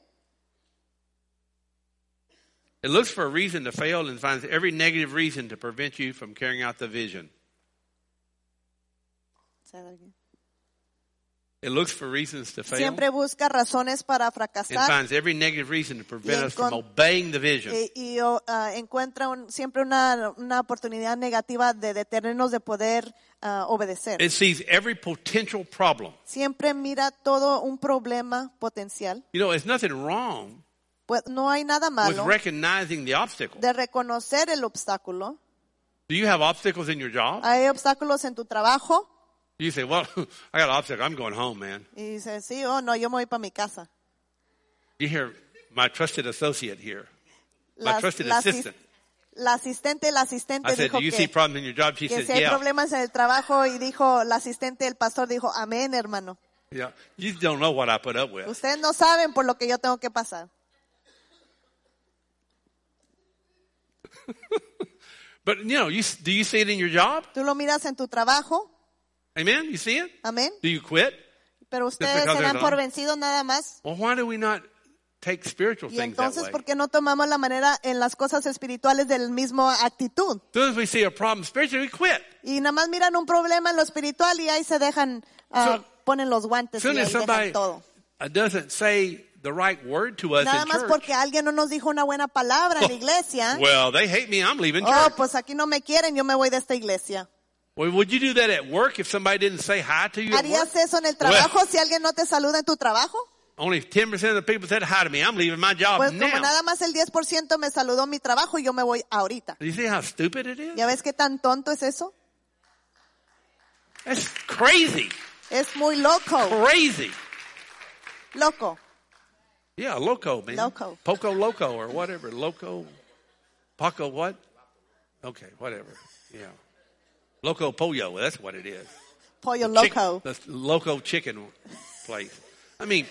Speaker 1: It looks for a reason to fail and finds every negative reason to prevent you from carrying out the vision. It looks for reasons to fail
Speaker 2: siempre busca razones para
Speaker 1: and
Speaker 2: fracasar
Speaker 1: finds every negative reason to prevent
Speaker 2: Y
Speaker 1: us from
Speaker 2: encon-
Speaker 1: obeying the vision.
Speaker 2: encuentra siempre una oportunidad negativa de detenernos de poder obedecer.
Speaker 1: It sees every potential problem.
Speaker 2: Siempre mira todo un problema potencial.
Speaker 1: You know, there's nothing wrong
Speaker 2: Pues no hay nada
Speaker 1: with
Speaker 2: malo
Speaker 1: recognizing the obstacle.
Speaker 2: de reconocer el obstáculo.
Speaker 1: Do you have obstacles in your job?
Speaker 2: Hay obstáculos en tu trabajo
Speaker 1: You say, well, I got an obstacle. I'm going home, man.
Speaker 2: y dices, sí, oh no, yo me voy para mi casa.
Speaker 1: You hear my trusted associate here, my
Speaker 2: La,
Speaker 1: trusted
Speaker 2: la
Speaker 1: assistant.
Speaker 2: la asistente
Speaker 1: I said,
Speaker 2: dijo
Speaker 1: do you see
Speaker 2: que
Speaker 1: problems in your job? She said,
Speaker 2: si hay
Speaker 1: yeah.
Speaker 2: problemas en el trabajo y dijo, la asistente del pastor dijo, amén, hermano.
Speaker 1: Yeah. You don't know what I put up with.
Speaker 2: Ustedes no saben por lo que yo tengo que pasar.
Speaker 1: But, you know, do you see it in your job?
Speaker 2: Tú lo miras en tu trabajo,
Speaker 1: Amen? You see it?
Speaker 2: amén.
Speaker 1: Do you quit?
Speaker 2: Pero ustedes
Speaker 1: because
Speaker 2: se dan
Speaker 1: there's
Speaker 2: por
Speaker 1: a-
Speaker 2: vencidos nada más.
Speaker 1: Well, why do we not take spiritual
Speaker 2: Y
Speaker 1: things that
Speaker 2: entonces,
Speaker 1: way?
Speaker 2: ¿por qué no tomamos la manera en las cosas espirituales del mismo actitud?
Speaker 1: As soon as we see a problem spiritually, we quit.
Speaker 2: Y nada más miran un problema en lo espiritual y ahí se dejan, ponen los guantes
Speaker 1: As
Speaker 2: y
Speaker 1: soon
Speaker 2: ahí
Speaker 1: as somebody
Speaker 2: dejan todo.
Speaker 1: doesn't say the right word to us
Speaker 2: Nada
Speaker 1: in
Speaker 2: más
Speaker 1: church,
Speaker 2: porque alguien no nos dijo una buena palabra en la iglesia.
Speaker 1: well, they hate me, I'm leaving
Speaker 2: Oh,
Speaker 1: church.
Speaker 2: pues aquí no me quieren, yo me voy de esta iglesia.
Speaker 1: Well, would you do that at work if somebody didn't say hi to you at work?
Speaker 2: ¿Harías eso en el trabajo si alguien no te saluda en tu trabajo?
Speaker 1: Only 10% of the people said hi to me. I'm leaving my job
Speaker 2: Pues como
Speaker 1: now.
Speaker 2: nada más el 10% me saludó en mi trabajo y yo me voy ahorita.
Speaker 1: Do you see how stupid it is?
Speaker 2: ¿Ya ves qué tan tonto es eso?
Speaker 1: That's crazy.
Speaker 2: Es muy loco,
Speaker 1: Crazy.
Speaker 2: loco.
Speaker 1: Yeah, loco, man.
Speaker 2: Loco.
Speaker 1: Poco loco or whatever. Loco. Paco what? Okay, whatever. Yeah. Loco pollo, that's what it is.
Speaker 2: Pollo
Speaker 1: Chick-
Speaker 2: loco.
Speaker 1: the loco chicken place. I mean,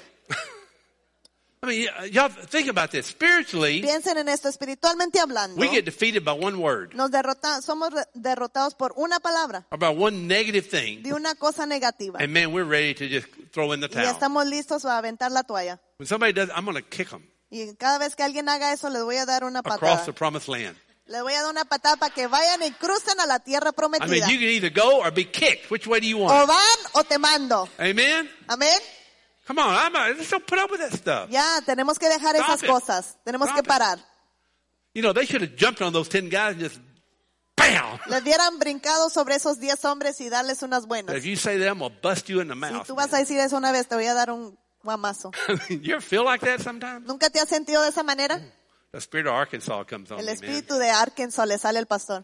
Speaker 1: y'all think about this. Spiritually,
Speaker 2: Piensen en esto, espiritualmente hablando.
Speaker 1: we get defeated by one word,
Speaker 2: Somos derrotados por una palabra,
Speaker 1: or by one negative thing,
Speaker 2: de una cosa negativa.
Speaker 1: and man, we're ready to just throw in the
Speaker 2: Y
Speaker 1: towel.
Speaker 2: estamos listos a aventar la toalla.
Speaker 1: When somebody does, I'm going to kick them
Speaker 2: Y cada vez que alguien haga eso, les voy a dar una
Speaker 1: across
Speaker 2: patada.
Speaker 1: the promised land.
Speaker 2: Les voy a dar una patada para que vayan y crucen a la tierra
Speaker 1: I mean,
Speaker 2: prometida.
Speaker 1: you can either go or be kicked. Which way do you
Speaker 2: O
Speaker 1: want?
Speaker 2: van o te mando.
Speaker 1: Amen?
Speaker 2: Amén.
Speaker 1: Come on, let's don't put up with that stuff.
Speaker 2: Ya, tenemos que dejar
Speaker 1: Stop
Speaker 2: esas
Speaker 1: it.
Speaker 2: cosas. Tenemos
Speaker 1: Stop
Speaker 2: que parar.
Speaker 1: You know, they should have jumped on those 10 guys and just, bam!
Speaker 2: Les dieran brincado sobre esos 10 hombres y darles unas buenas.
Speaker 1: If you say that, I'm going to bust you in the
Speaker 2: Si
Speaker 1: mouth.
Speaker 2: tú vas a
Speaker 1: man.
Speaker 2: decir eso una vez, te voy a dar un guamazo.
Speaker 1: You ever feel like that sometimes?
Speaker 2: ¿Nunca te has sentido de esa manera?
Speaker 1: The spirit of Arkansas comes on
Speaker 2: El
Speaker 1: me,
Speaker 2: espíritu de Arkansas le sale al pastor.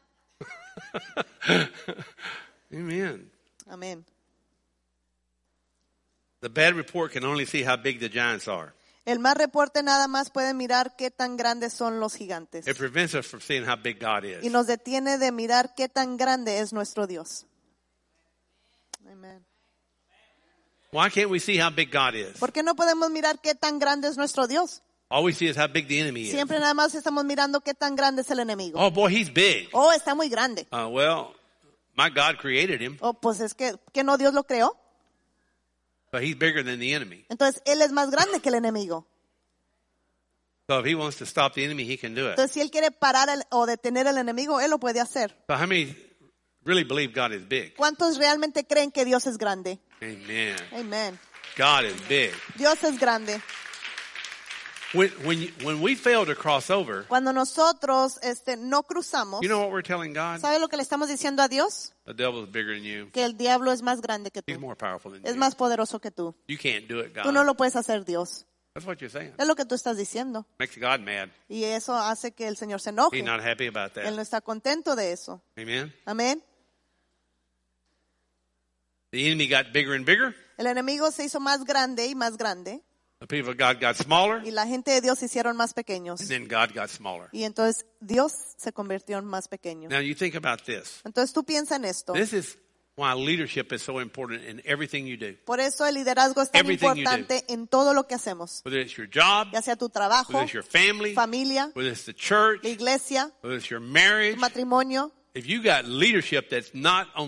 Speaker 1: man. Amen.
Speaker 2: Amén.
Speaker 1: The bad report can only see how big the giants are.
Speaker 2: El mal reporte nada más puede mirar qué tan grandes son los gigantes.
Speaker 1: It prevents us from seeing how big God
Speaker 2: Y
Speaker 1: is.
Speaker 2: nos detiene de mirar qué tan grande es nuestro Dios. Amén.
Speaker 1: Why can't we see how big God is?
Speaker 2: ¿Por qué no podemos mirar qué tan grande es nuestro Dios?
Speaker 1: All we see is how big the enemy is.
Speaker 2: Siempre nada más estamos mirando qué tan grande es el enemigo.
Speaker 1: Oh boy, he's big.
Speaker 2: Oh, está muy grande.
Speaker 1: Well, my God created him,
Speaker 2: Oh, pues es que no Dios lo creó.
Speaker 1: but he's bigger than the enemy.
Speaker 2: Entonces él es más grande que el enemigo.
Speaker 1: So if he wants to stop the enemy, he can do it.
Speaker 2: Entonces si él quiere parar o detener al enemigo, él lo puede hacer.
Speaker 1: So how many really believe God is big?
Speaker 2: ¿Cuántos realmente creen que Dios es grande?
Speaker 1: Amen.
Speaker 2: Amén.
Speaker 1: God is big.
Speaker 2: Dios es grande.
Speaker 1: When we fail to cross over,
Speaker 2: Cuando nosotros no cruzamos,
Speaker 1: you know what we're telling God?
Speaker 2: ¿sabe lo que le estamos diciendo a Dios?
Speaker 1: The devil is bigger than you.
Speaker 2: Que el diablo es más grande que
Speaker 1: He's
Speaker 2: tú.
Speaker 1: more powerful than
Speaker 2: Es
Speaker 1: you.
Speaker 2: más poderoso que tú.
Speaker 1: You can't do it,
Speaker 2: Tú no
Speaker 1: God.
Speaker 2: lo puedes hacer, Dios.
Speaker 1: That's what you're saying.
Speaker 2: Es lo que tú estás diciendo.
Speaker 1: Makes God mad.
Speaker 2: Y eso hace que el Señor se enoje.
Speaker 1: He's not happy about
Speaker 2: Él
Speaker 1: that.
Speaker 2: no está contento de eso.
Speaker 1: Amen.
Speaker 2: Amén.
Speaker 1: The enemy got bigger and bigger.
Speaker 2: El enemigo se hizo más grande y más grande.
Speaker 1: The people of God got smaller.
Speaker 2: Y la gente de Dios se hicieron más pequeños.
Speaker 1: And then God got smaller.
Speaker 2: Y entonces Dios se convirtió en más pequeño.
Speaker 1: Now you think about this.
Speaker 2: Entonces tú piensa en esto.
Speaker 1: This is why leadership is so important in everything you do.
Speaker 2: Por eso el liderazgo es tan
Speaker 1: Everything you do.
Speaker 2: importante en todo lo que hacemos.
Speaker 1: Whether it's your job,
Speaker 2: Ya sea tu trabajo,
Speaker 1: whether it's your family,
Speaker 2: familia,
Speaker 1: whether it's the church,
Speaker 2: la iglesia,
Speaker 1: whether it's your
Speaker 2: tu
Speaker 1: marriage.
Speaker 2: matrimonio.
Speaker 1: If you got leadership that's not on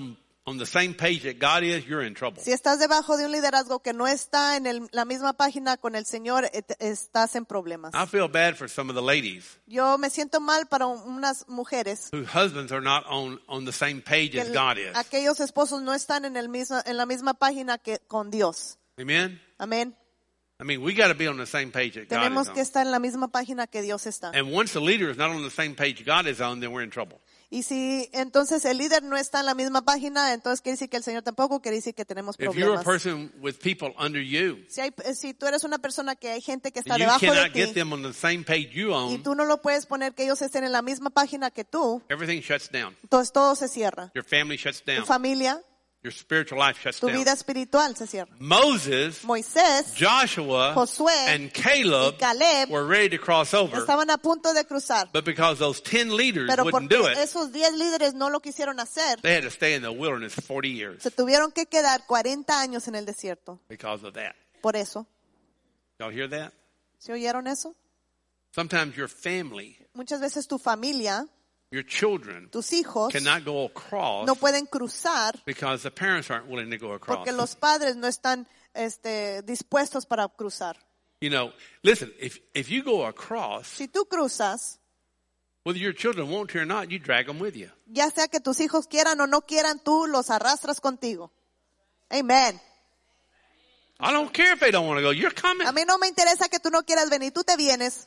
Speaker 1: on the same page that God is, you're in trouble.
Speaker 2: Si estás debajo de un liderazgo que no está en la misma página con el Señor, estás en problemas.
Speaker 1: I feel bad for some of the ladies
Speaker 2: Yo me siento mal para unas mujeres
Speaker 1: whose husbands are not on the same page
Speaker 2: que
Speaker 1: as God is.
Speaker 2: aquellos esposos no están en la misma página que con Dios.
Speaker 1: Amen?
Speaker 2: Amén.
Speaker 1: I mean, we got to be on the same page that God
Speaker 2: Tenemos
Speaker 1: is
Speaker 2: que
Speaker 1: on.
Speaker 2: estar en la misma página que Dios está.
Speaker 1: And once the leader is not on the same page God is on, then we're in trouble.
Speaker 2: Y si entonces el líder no está en la misma página, entonces quiere decir que el Señor tampoco, quiere decir que tenemos
Speaker 1: If you're a
Speaker 2: problemas.
Speaker 1: person with people under you,
Speaker 2: Si tú eres una persona que hay gente que está
Speaker 1: and you
Speaker 2: debajo de
Speaker 1: cannot get
Speaker 2: ti
Speaker 1: them on the same page you
Speaker 2: y
Speaker 1: own,
Speaker 2: tú no lo puedes poner que ellos estén en la misma página que tú,
Speaker 1: everything shuts down.
Speaker 2: entonces todo se cierra.
Speaker 1: Your family shuts
Speaker 2: Tu
Speaker 1: down.
Speaker 2: familia,
Speaker 1: Your spiritual life shuts
Speaker 2: tu
Speaker 1: down.
Speaker 2: vida espiritual se cierra.
Speaker 1: Moses,
Speaker 2: Moisés,
Speaker 1: Joshua,
Speaker 2: Josué
Speaker 1: and Caleb
Speaker 2: y Caleb
Speaker 1: were ready to cross over,
Speaker 2: estaban a punto de cruzar,
Speaker 1: but because those 10 leaders
Speaker 2: pero
Speaker 1: wouldn't
Speaker 2: porque
Speaker 1: do it,
Speaker 2: esos 10 líderes no lo quisieron hacer,
Speaker 1: they had to stay in the wilderness 40 years
Speaker 2: se tuvieron que quedar 40 años en el desierto.
Speaker 1: because of that.
Speaker 2: Por eso,
Speaker 1: Y'all hear that?
Speaker 2: ¿se oyeron eso?
Speaker 1: Sometimes your family,
Speaker 2: Muchas veces tu familia,
Speaker 1: your children,
Speaker 2: tus hijos,
Speaker 1: cannot go across
Speaker 2: no pueden cruzar
Speaker 1: because the parents aren't willing to go across.
Speaker 2: porque los padres no están dispuestos para cruzar.
Speaker 1: You know, listen, if you go across,
Speaker 2: Si tú cruzas,
Speaker 1: whether your children want to or not, you drag them with you.
Speaker 2: ya sea que tus hijos quieran o no quieran, tú los arrastras contigo. Amen.
Speaker 1: I don't care if they don't want to go. You're coming.
Speaker 2: A mí no me interesa que tú no quieras venir, tú te vienes.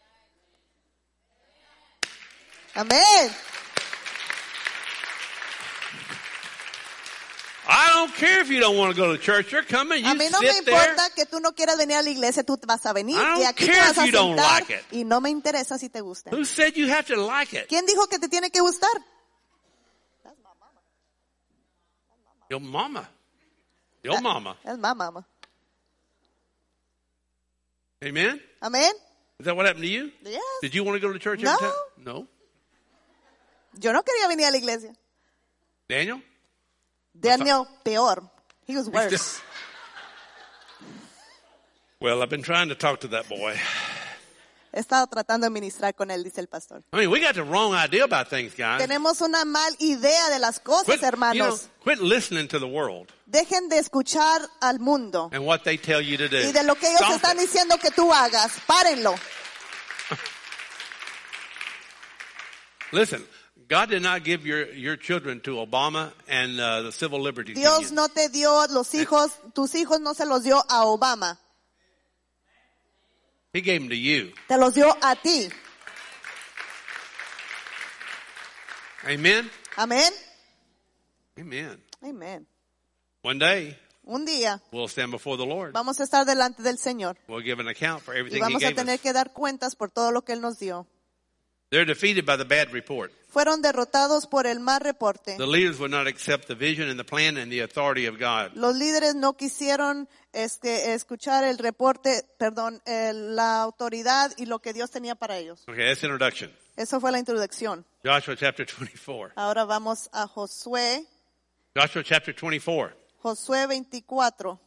Speaker 2: Amén.
Speaker 1: I don't care if you don't want to go to church. You're coming.
Speaker 2: A
Speaker 1: You
Speaker 2: mí no me
Speaker 1: sit there.
Speaker 2: importa que tú no quieras venir a la iglesia, tú vas a venir
Speaker 1: I don't
Speaker 2: y aquí te
Speaker 1: care
Speaker 2: vas a
Speaker 1: if you don't
Speaker 2: sentar
Speaker 1: like it.
Speaker 2: y no me interesa si te gusta.
Speaker 1: Who said you have to like it?
Speaker 2: ¿Quién dijo que te tiene que gustar?
Speaker 1: Your mama. Your mama.
Speaker 2: Es mamá.
Speaker 1: Amen?
Speaker 2: Amén.
Speaker 1: Is that what happened to you?
Speaker 2: Yes.
Speaker 1: Did you want to go to church
Speaker 2: No.
Speaker 1: every time? No.
Speaker 2: Yo no quería venir a la iglesia.
Speaker 1: Daniel?
Speaker 2: Daniel, peor. He was worse.
Speaker 1: Well, I've been trying to talk to that boy.
Speaker 2: He estado tratando de ministrar con él, dice el pastor.
Speaker 1: I mean, we got the wrong idea about things, guys.
Speaker 2: Tenemos una mal idea de las cosas, hermanos.
Speaker 1: Quit listening to the world
Speaker 2: Dejen de escuchar al mundo
Speaker 1: and what they tell you to do.
Speaker 2: y de lo que ellos
Speaker 1: Stop
Speaker 2: están
Speaker 1: it.
Speaker 2: diciendo que tú hagas. Párenlo.
Speaker 1: Listen, God did not give your children to Obama and the civil liberties
Speaker 2: Dios
Speaker 1: union.
Speaker 2: no te dio los hijos, tus hijos no se los dio a Obama.
Speaker 1: He gave them to you.
Speaker 2: Te los dio a ti.
Speaker 1: Amen?
Speaker 2: Amén.
Speaker 1: Amen.
Speaker 2: Amén.
Speaker 1: One day,
Speaker 2: Un día
Speaker 1: we'll stand before the Lord.
Speaker 2: vamos a estar delante del Señor
Speaker 1: We'll give an account for
Speaker 2: y
Speaker 1: everything He
Speaker 2: vamos a
Speaker 1: gave
Speaker 2: tener
Speaker 1: us.
Speaker 2: que dar cuentas por todo lo que Él nos dio.
Speaker 1: They're defeated by the bad report.
Speaker 2: Fueron derrotados por el mal reporte.
Speaker 1: The leaders would not accept the vision and the plan and the authority of God.
Speaker 2: Los líderes no quisieron escuchar el reporte, la autoridad y lo que Dios tenía para ellos.
Speaker 1: Okay, that's introduction.
Speaker 2: Eso fue la introducción.
Speaker 1: Joshua chapter 24.
Speaker 2: Ahora vamos a Josué,
Speaker 1: Joshua chapter 24.
Speaker 2: Josué 24.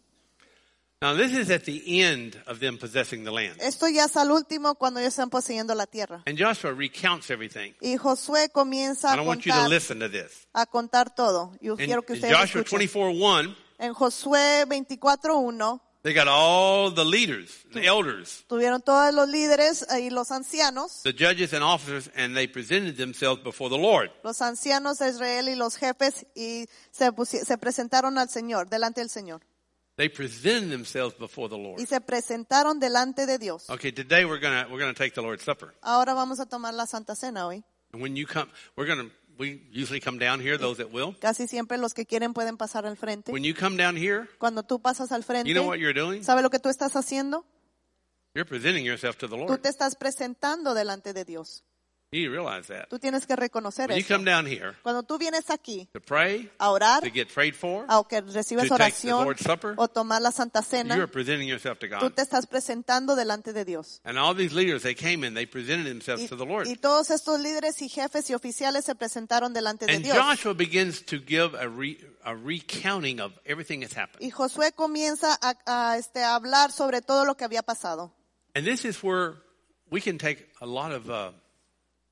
Speaker 1: Now this is at the end of them possessing the land.
Speaker 2: Esto ya es al último cuando ellos están poseyendo la tierra.
Speaker 1: And Joshua recounts everything.
Speaker 2: Y Josué comienza
Speaker 1: I want you to listen to this.
Speaker 2: a contar todo. Yo
Speaker 1: In
Speaker 2: quiero que ustedes
Speaker 1: Joshua
Speaker 2: escuchen.
Speaker 1: 24:1,
Speaker 2: En Josué 24:1
Speaker 1: they got all the leaders, the elders,
Speaker 2: tuvieron todos los líderes y los ancianos,
Speaker 1: the judges and officers, and they presented themselves before the Lord.
Speaker 2: los ancianos de Israel y los jefes y se presentaron al Señor, delante del Señor.
Speaker 1: They presented themselves before the Lord.
Speaker 2: Y se presentaron delante de Dios.
Speaker 1: Okay, today we're gonna take the Lord's Supper.
Speaker 2: Ahora vamos a tomar la Santa Cena hoy.
Speaker 1: And when you come, we usually come down here, those that will.
Speaker 2: Casi siempre los que quieren pueden pasar al frente.
Speaker 1: When you come down here,
Speaker 2: Cuando tú pasas al frente,
Speaker 1: you know what you're doing?
Speaker 2: ¿sabe lo que tú estás haciendo?
Speaker 1: You're presenting yourself to the
Speaker 2: Tú
Speaker 1: Lord.
Speaker 2: te estás presentando delante de Dios.
Speaker 1: You need to realize that.
Speaker 2: Tú tienes que reconocer
Speaker 1: When you
Speaker 2: eso.
Speaker 1: come down here
Speaker 2: Cuando tú vienes aquí
Speaker 1: to pray,
Speaker 2: a orar,
Speaker 1: to get prayed for,
Speaker 2: o que recibes
Speaker 1: to take the
Speaker 2: oración
Speaker 1: Lord's Supper,
Speaker 2: o tomar la Santa
Speaker 1: you
Speaker 2: Cena,
Speaker 1: are presenting yourself to
Speaker 2: tú
Speaker 1: God.
Speaker 2: te estás presentando delante de Dios.
Speaker 1: And all these leaders, they came in, they presented themselves to the Lord.
Speaker 2: Y todos estos líderes y jefes y oficiales se presentaron delante de
Speaker 1: And
Speaker 2: Dios.
Speaker 1: Joshua begins to give a recounting of everything that's happened.
Speaker 2: Y Josué comienza a hablar sobre todo lo que había pasado.
Speaker 1: And this is where we can take a lot of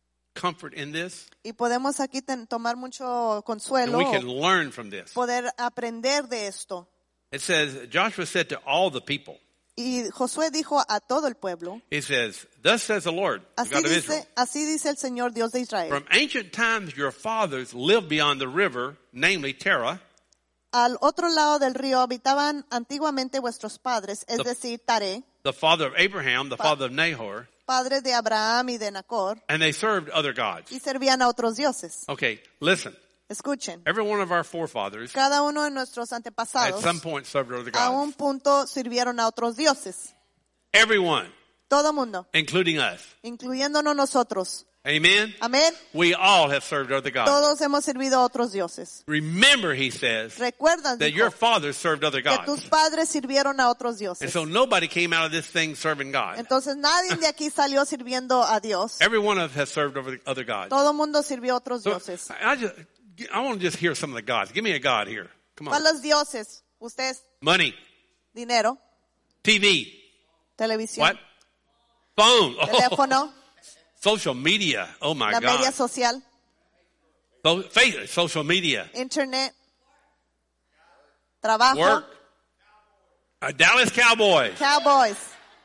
Speaker 1: comfort in this,
Speaker 2: Y podemos aquí tomar mucho
Speaker 1: and
Speaker 2: consuelo,
Speaker 1: we can learn from this.
Speaker 2: poder aprender de esto.
Speaker 1: It says, Joshua said to all the people,
Speaker 2: Y Josué dijo a todo el pueblo,
Speaker 1: he says, thus says the Lord, the God of Israel.
Speaker 2: así dice el Señor Dios de Israel.
Speaker 1: From ancient times your fathers lived beyond the river, namely Terah,
Speaker 2: Al otro lado del río habitaban antiguamente vuestros padres, es decir, Taré,
Speaker 1: the father of Abraham, the father of Nahor,
Speaker 2: padre de Abraham y de Nacor,
Speaker 1: and they served other gods.
Speaker 2: y servían a otros dioses.
Speaker 1: Okay, listen.
Speaker 2: Escuchen,
Speaker 1: Every one of our forefathers
Speaker 2: cada uno de nuestros
Speaker 1: at
Speaker 2: antepasados
Speaker 1: some point served other
Speaker 2: a un
Speaker 1: gods.
Speaker 2: punto sirvieron a otros dioses.
Speaker 1: Everyone,
Speaker 2: Todo mundo,
Speaker 1: including us.
Speaker 2: incluyéndonos nosotros.
Speaker 1: Amen?
Speaker 2: Amén.
Speaker 1: We all have served other gods.
Speaker 2: Todos hemos servido a otros dioses.
Speaker 1: Remember, he says,
Speaker 2: Recuerda,
Speaker 1: that your
Speaker 2: dijo,
Speaker 1: fathers served other
Speaker 2: que
Speaker 1: gods.
Speaker 2: tus padres sirvieron a otros
Speaker 1: And
Speaker 2: dioses.
Speaker 1: so nobody came out of this thing serving God.
Speaker 2: Entonces nadie de aquí salió sirviendo a Dios.
Speaker 1: Every one of us has served over other gods.
Speaker 2: Todo mundo sirvió a otros
Speaker 1: So,
Speaker 2: dioses.
Speaker 1: I want to just hear some of the gods. Give me a god here. Come on.
Speaker 2: ¿Cuáles dioses? Ustedes,
Speaker 1: Money,
Speaker 2: dinero,
Speaker 1: TV,
Speaker 2: televisión,
Speaker 1: what? Phone, oh,
Speaker 2: teléfono,
Speaker 1: social media. Oh my
Speaker 2: la media
Speaker 1: God.
Speaker 2: social,
Speaker 1: Social media,
Speaker 2: internet, trabajo,
Speaker 1: work, Dallas Cowboys.
Speaker 2: Cowboys.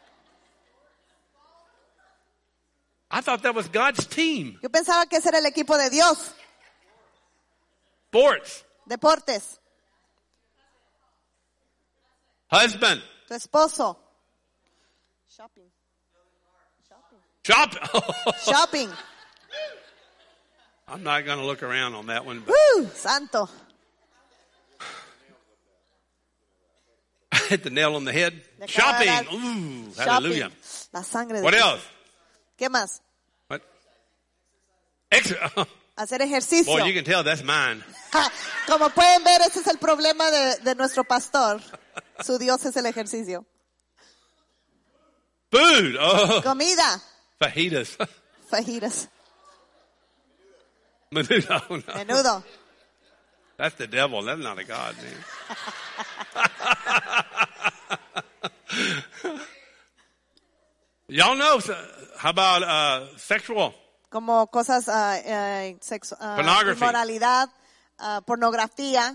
Speaker 1: I thought that was God's team.
Speaker 2: Yo pensaba que ese era el equipo de Dios.
Speaker 1: Sports,
Speaker 2: Deportes,
Speaker 1: husband,
Speaker 2: tu esposo. Shopping.
Speaker 1: shop.
Speaker 2: Shopping.
Speaker 1: I'm not going to look around on that one. But
Speaker 2: Santo.
Speaker 1: I hit the nail on the head.
Speaker 2: Le acaba de
Speaker 1: Shopping.
Speaker 2: dar-
Speaker 1: Ooh,
Speaker 2: Shopping.
Speaker 1: hallelujah.
Speaker 2: La sangre de
Speaker 1: What
Speaker 2: Dios.
Speaker 1: else?
Speaker 2: ¿Qué más?
Speaker 1: What?
Speaker 2: Hacer ejercicio.
Speaker 1: Boy, you can tell that's mine.
Speaker 2: Como pueden ver, ese es el problema de nuestro pastor. Su Dios es el ejercicio.
Speaker 1: Food. Oh,
Speaker 2: Comida.
Speaker 1: fajitas.
Speaker 2: Fajitas.
Speaker 1: Menudo. No.
Speaker 2: Menudo.
Speaker 1: That's the devil. That's not a God, man. Y'all know, how about sexual?
Speaker 2: Como cosas,
Speaker 1: Pornography.
Speaker 2: inmoralidad, pornografía,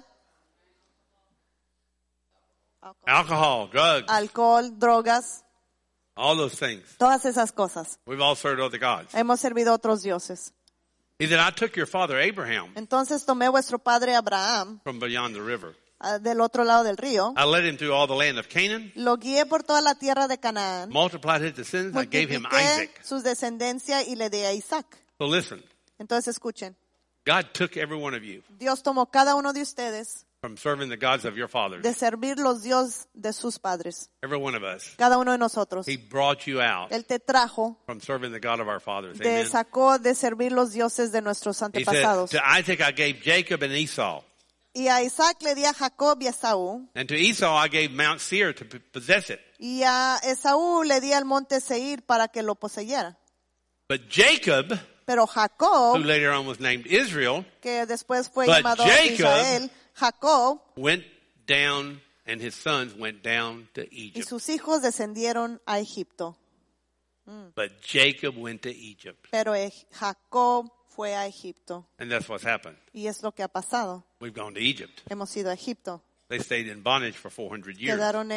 Speaker 1: Alcohol, drugs,
Speaker 2: alcohol, drogas,
Speaker 1: all those things.
Speaker 2: todas esas cosas.
Speaker 1: We've all served other gods.
Speaker 2: Hemos servido a otros dioses.
Speaker 1: He said, I took your father Abraham
Speaker 2: Entonces tomé vuestro padre Abraham
Speaker 1: from beyond the river.
Speaker 2: del otro lado del río,
Speaker 1: I led him through all the land of Canaan,
Speaker 2: lo guié por toda la tierra de Canaán,
Speaker 1: multiplied his descendants, I gave him
Speaker 2: multipliqué
Speaker 1: Isaac.
Speaker 2: sus descendencias y le di a Isaac.
Speaker 1: So listen,
Speaker 2: Entonces escuchen,
Speaker 1: God took every one of you
Speaker 2: Dios tomó cada uno de ustedes
Speaker 1: from serving the gods of your fathers,
Speaker 2: de servir los dioses de sus padres,
Speaker 1: every one of us.
Speaker 2: cada uno de nosotros.
Speaker 1: He brought you out
Speaker 2: Él te trajo,
Speaker 1: from serving the God of our fathers.
Speaker 2: te
Speaker 1: Amen.
Speaker 2: sacó de servir los dioses de nuestros
Speaker 1: He said,
Speaker 2: antepasados.
Speaker 1: to Isaac I gave Jacob and Esau.
Speaker 2: Y a Isaac le di a Jacob y a Esaú,
Speaker 1: And to Esau I gave Mount Seir to possess it.
Speaker 2: y a Esaú le di al monte Seir para que lo poseyera.
Speaker 1: But Jacob,
Speaker 2: Pero
Speaker 1: who
Speaker 2: Jacob,
Speaker 1: later on was named Israel,
Speaker 2: que después fue
Speaker 1: But
Speaker 2: llamado
Speaker 1: Jacob-
Speaker 2: Israel, Jacob
Speaker 1: went down and his sons went down to
Speaker 2: y
Speaker 1: Egypt.
Speaker 2: sus hijos descendieron a Egipto.
Speaker 1: But Jacob went to Egypt.
Speaker 2: Pero Jacob fue a Egipto.
Speaker 1: And that's what's happened.
Speaker 2: Y es lo que ha pasado.
Speaker 1: We've gone to Egypt.
Speaker 2: Hemos ido a Egipto.
Speaker 1: They stayed in bondage for 400 years.
Speaker 2: Quedaron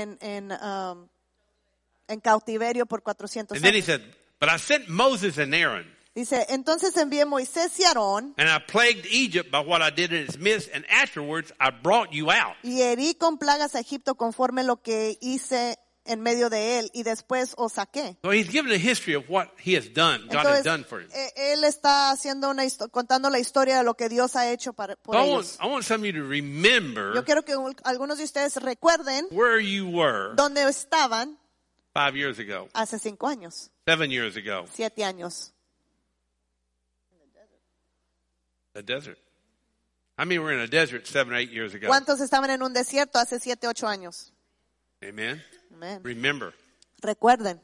Speaker 2: en cautiverio por 400
Speaker 1: And then he
Speaker 2: años.
Speaker 1: said, but I sent Moses and Aaron,
Speaker 2: Dice, entonces envié Moisés y Aarón
Speaker 1: and I plagued Egypt by what I did in its midst, and afterwards I brought you out.
Speaker 2: y herí con plagas a Egipto conforme lo que hice en medio de él y después os saqué.
Speaker 1: So he's given a history of what he has done, God has
Speaker 2: Entonces,
Speaker 1: done for him.
Speaker 2: él está haciendo contando la historia de lo que Dios ha hecho por
Speaker 1: So
Speaker 2: ellos.
Speaker 1: I want some of you to remember
Speaker 2: Yo quiero que algunos de ustedes recuerden
Speaker 1: where you were
Speaker 2: dónde estaban
Speaker 1: 5 years ago,
Speaker 2: hace 5 años,
Speaker 1: 7 years ago,
Speaker 2: 7 años.
Speaker 1: the desert. I mean, we're in a desert 7 or 8 years ago.
Speaker 2: ¿Cuántos estaban en un desierto hace 7, 8 años?
Speaker 1: Amen.
Speaker 2: Amén.
Speaker 1: Remember.
Speaker 2: Recuerden.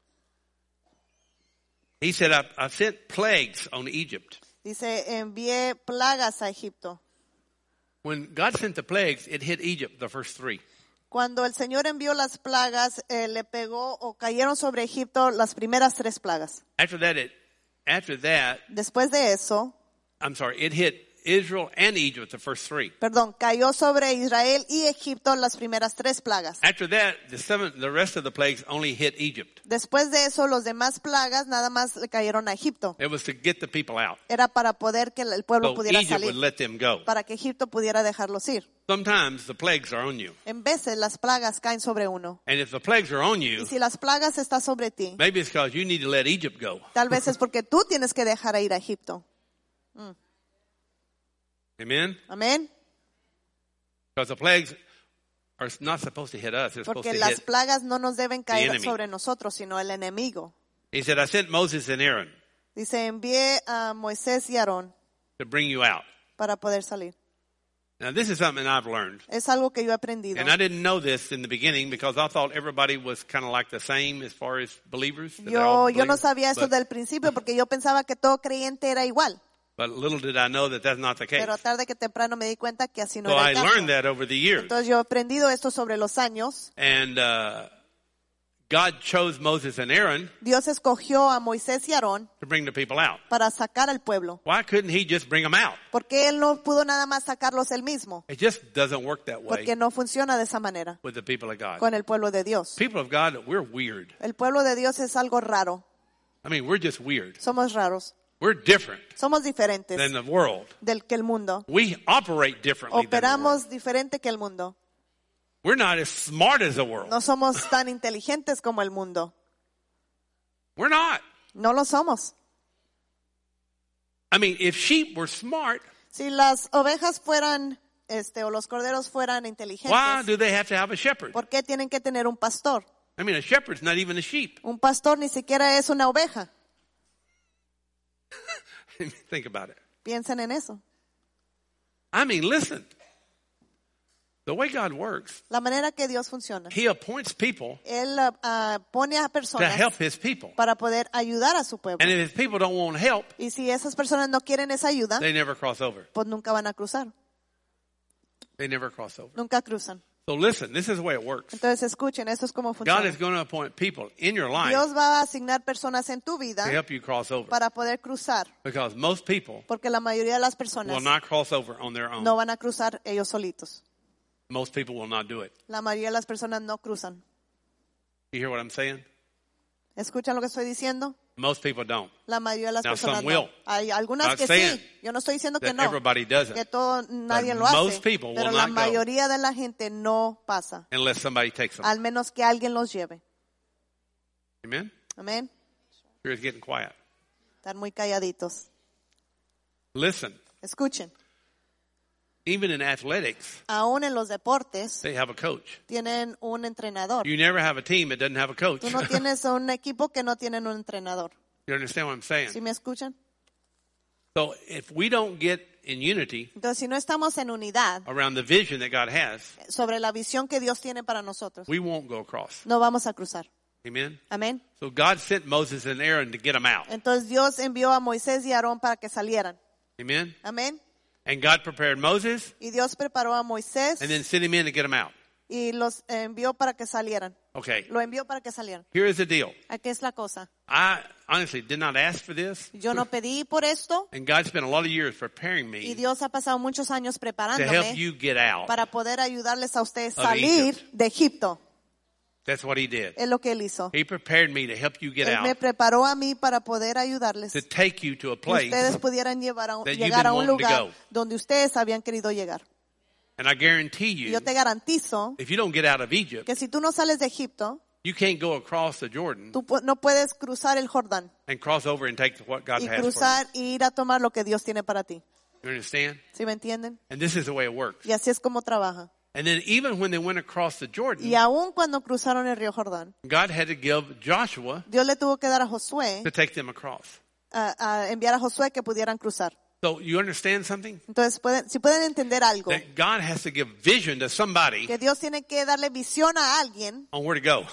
Speaker 1: He said, I sent plagues on Egypt.
Speaker 2: Dice, envié plagas a Egipto.
Speaker 1: When God sent the plagues, it hit Egypt, the first 3.
Speaker 2: Cuando el Señor envió las plagas, le pegó o cayeron sobre Egipto las primeras 3 plagas.
Speaker 1: After that, it after that,
Speaker 2: Después de eso,
Speaker 1: it hit Israel and Egypt, the first three.
Speaker 2: cayó sobre Israel y Egipto las primeras 3 plagas.
Speaker 1: After that, the rest of the plagues only hit Egypt.
Speaker 2: Después de eso, los demás plagas nada más le cayeron a Egipto.
Speaker 1: It was to get the people out.
Speaker 2: Era para poder que el pueblo
Speaker 1: So
Speaker 2: pudiera
Speaker 1: Egypt would
Speaker 2: salir,
Speaker 1: let them go.
Speaker 2: para que Egipto pudiera dejarlos ir.
Speaker 1: Sometimes the plagues are on you.
Speaker 2: En veces las plagas caen sobre uno.
Speaker 1: And if the plagues are on
Speaker 2: Y
Speaker 1: you,
Speaker 2: si las plagas están sobre ti,
Speaker 1: maybe it's because you need to let Egypt go.
Speaker 2: tal vez es porque tú tienes que dejar ir a Egipto.
Speaker 1: Amen?
Speaker 2: Amén.
Speaker 1: Because the plagues are not supposed to hit us. They're supposed
Speaker 2: Porque
Speaker 1: to
Speaker 2: las
Speaker 1: hit.
Speaker 2: plagas no nos deben caer
Speaker 1: enemy.
Speaker 2: sobre nosotros, sino el enemigo.
Speaker 1: He said, I sent Moses and Aaron
Speaker 2: Dice, envié a Moisés y Aarón
Speaker 1: to bring you out.
Speaker 2: para poder salir.
Speaker 1: Now, this is something I've learned.
Speaker 2: Es algo que yo he aprendido.
Speaker 1: And I didn't know this in the beginning because I thought everybody was kind of like the same as far as believers. that they're all
Speaker 2: Yo no
Speaker 1: believers.
Speaker 2: sabía eso del principio porque yo pensaba que todo creyente era igual.
Speaker 1: But little did I know that that's not the case.
Speaker 2: Pero tarde que temprano me di cuenta que así no
Speaker 1: So
Speaker 2: era
Speaker 1: I
Speaker 2: el caso.
Speaker 1: learned that over the years.
Speaker 2: Entonces yo he aprendido esto sobre los años.
Speaker 1: And God chose Moses and Aaron
Speaker 2: Dios escogió a Moisés y Aarón
Speaker 1: to bring the people out.
Speaker 2: para sacar al pueblo.
Speaker 1: Why couldn't he just bring them out?
Speaker 2: Porque él no pudo nada más sacarlos él mismo.
Speaker 1: It just doesn't work that way
Speaker 2: Porque no funciona de esa manera
Speaker 1: with the people of God.
Speaker 2: con el pueblo de Dios.
Speaker 1: People of God, we're weird.
Speaker 2: El pueblo de Dios es algo raro.
Speaker 1: I mean, we're just weird.
Speaker 2: Somos raros.
Speaker 1: We're different
Speaker 2: Somos diferentes
Speaker 1: than the world.
Speaker 2: del que el mundo.
Speaker 1: We operate differently than the world.
Speaker 2: Operamos diferente que el mundo.
Speaker 1: We're not as smart as the world.
Speaker 2: No somos tan inteligentes como el mundo.
Speaker 1: We're not.
Speaker 2: No lo somos.
Speaker 1: I mean, if sheep were smart,
Speaker 2: Si las ovejas fueran, o los corderos fueran
Speaker 1: why
Speaker 2: inteligentes,
Speaker 1: do they have to have a shepherd?
Speaker 2: ¿por qué tienen que tener un pastor?
Speaker 1: I mean, a shepherd's not even a sheep.
Speaker 2: Un pastor ni siquiera es una oveja.
Speaker 1: Think about it.
Speaker 2: Piensen en eso.
Speaker 1: I mean, listen. The way God works,
Speaker 2: La manera que Dios funciona.
Speaker 1: He appoints people
Speaker 2: Él pone a
Speaker 1: to
Speaker 2: personas
Speaker 1: help His people.
Speaker 2: para poder ayudar a su pueblo.
Speaker 1: And if His people don't want help,
Speaker 2: Y si esas personas no quieren esa ayuda,
Speaker 1: they never cross over.
Speaker 2: pues nunca van a cruzar.
Speaker 1: They never cross over.
Speaker 2: Nunca cruzan.
Speaker 1: So listen, this is the way it works.
Speaker 2: Entonces escuchen, eso es como
Speaker 1: God
Speaker 2: funciona.
Speaker 1: is going to appoint people in your life
Speaker 2: Dios va a asignar personas en tu vida
Speaker 1: to help you cross over.
Speaker 2: para poder cruzar.
Speaker 1: Because most people
Speaker 2: Porque la mayoría de las
Speaker 1: will
Speaker 2: personas
Speaker 1: not cross over on their own.
Speaker 2: no van a cruzar ellos solitos.
Speaker 1: Most people will not do it.
Speaker 2: La mayoría de las personas no cruzan.
Speaker 1: You hear what I'm saying?
Speaker 2: ¿Escuchan lo que estoy diciendo?
Speaker 1: Most people don't.
Speaker 2: La mayoría de las
Speaker 1: Now,
Speaker 2: personas
Speaker 1: some will.
Speaker 2: no. Hay algunas
Speaker 1: Not
Speaker 2: que
Speaker 1: saying
Speaker 2: sí. Yo no estoy diciendo que
Speaker 1: That
Speaker 2: no.
Speaker 1: everybody does
Speaker 2: Que
Speaker 1: it
Speaker 2: todo, nadie
Speaker 1: But
Speaker 2: lo hace.
Speaker 1: most people will
Speaker 2: Pero la
Speaker 1: not go.
Speaker 2: mayoría de la gente no pasa.
Speaker 1: unless somebody takes them.
Speaker 2: Al menos que alguien los lleve.
Speaker 1: Amen?
Speaker 2: Amén.
Speaker 1: Sure it's getting quiet.
Speaker 2: Están muy calladitos.
Speaker 1: Listen,
Speaker 2: Escuchen.
Speaker 1: even in athletics,
Speaker 2: Aún en los deportes
Speaker 1: they have a coach.
Speaker 2: tienen un entrenador.
Speaker 1: You never have a team that doesn't have a coach.
Speaker 2: Tú no tienes un equipo que no tienen un entrenador.
Speaker 1: You understand what I'm saying?
Speaker 2: ¿Sí me escuchan?
Speaker 1: So if we don't get in unity
Speaker 2: Entonces, si no estamos en unidad
Speaker 1: around the vision that God has,
Speaker 2: sobre la visión que Dios tiene para nosotros,
Speaker 1: we won't go across.
Speaker 2: no vamos a cruzar.
Speaker 1: Amen?
Speaker 2: Amén.
Speaker 1: So God sent Moses and Aaron to get them out.
Speaker 2: Entonces Dios envió a Moisés y a Aarón para que salieran.
Speaker 1: Amen?
Speaker 2: Amén.
Speaker 1: And God prepared Moses
Speaker 2: Y Dios preparó a Moisés
Speaker 1: and then sent him in to get them out.
Speaker 2: y los envió para que salieran.
Speaker 1: Okay.
Speaker 2: Lo envió para que salieran.
Speaker 1: Here is the deal.
Speaker 2: Aquí es la cosa.
Speaker 1: I honestly did not ask for this.
Speaker 2: Yo no pedí por esto
Speaker 1: And God spent a lot of years preparing
Speaker 2: y
Speaker 1: me
Speaker 2: Dios ha pasado muchos años
Speaker 1: to help
Speaker 2: preparándome
Speaker 1: you get out.
Speaker 2: para poder ayudarles a ustedes
Speaker 1: Of
Speaker 2: salir
Speaker 1: Egypt.
Speaker 2: de Egipto.
Speaker 1: That's what he did.
Speaker 2: Es lo que él hizo.
Speaker 1: He prepared me to help you get
Speaker 2: Él me
Speaker 1: out,
Speaker 2: preparó a mí para poder ayudarles.
Speaker 1: to take you to a
Speaker 2: Que ustedes
Speaker 1: place.
Speaker 2: pudieran
Speaker 1: that you've
Speaker 2: llegar a
Speaker 1: been
Speaker 2: un
Speaker 1: wanting to
Speaker 2: lugar
Speaker 1: go.
Speaker 2: donde ustedes habían querido llegar.
Speaker 1: And I guarantee
Speaker 2: Y
Speaker 1: you,
Speaker 2: yo te garantizo
Speaker 1: if you don't get out of Egypt,
Speaker 2: que si tú no sales de Egipto,
Speaker 1: you can't go across the Jordan
Speaker 2: tú no puedes cruzar el Jordán
Speaker 1: and cross over and take what God
Speaker 2: y
Speaker 1: has for
Speaker 2: cruzar y ir a tomar lo que Dios tiene para ti.
Speaker 1: you. You understand?
Speaker 2: ¿Sí me entienden?
Speaker 1: And this is the way it works.
Speaker 2: Y así es como trabaja.
Speaker 1: And then even when they went across the Jordan,
Speaker 2: Y aún cuando cruzaron el río Jordán,
Speaker 1: God had to give Joshua
Speaker 2: Dios le tuvo que dar a Josué,
Speaker 1: to take them across.
Speaker 2: a enviar a Josué que pudieran cruzar.
Speaker 1: So you understand something?
Speaker 2: Entonces, si pueden entender algo,
Speaker 1: That God has to give vision to somebody
Speaker 2: que Dios tiene que darle visión a alguien
Speaker 1: on where to go.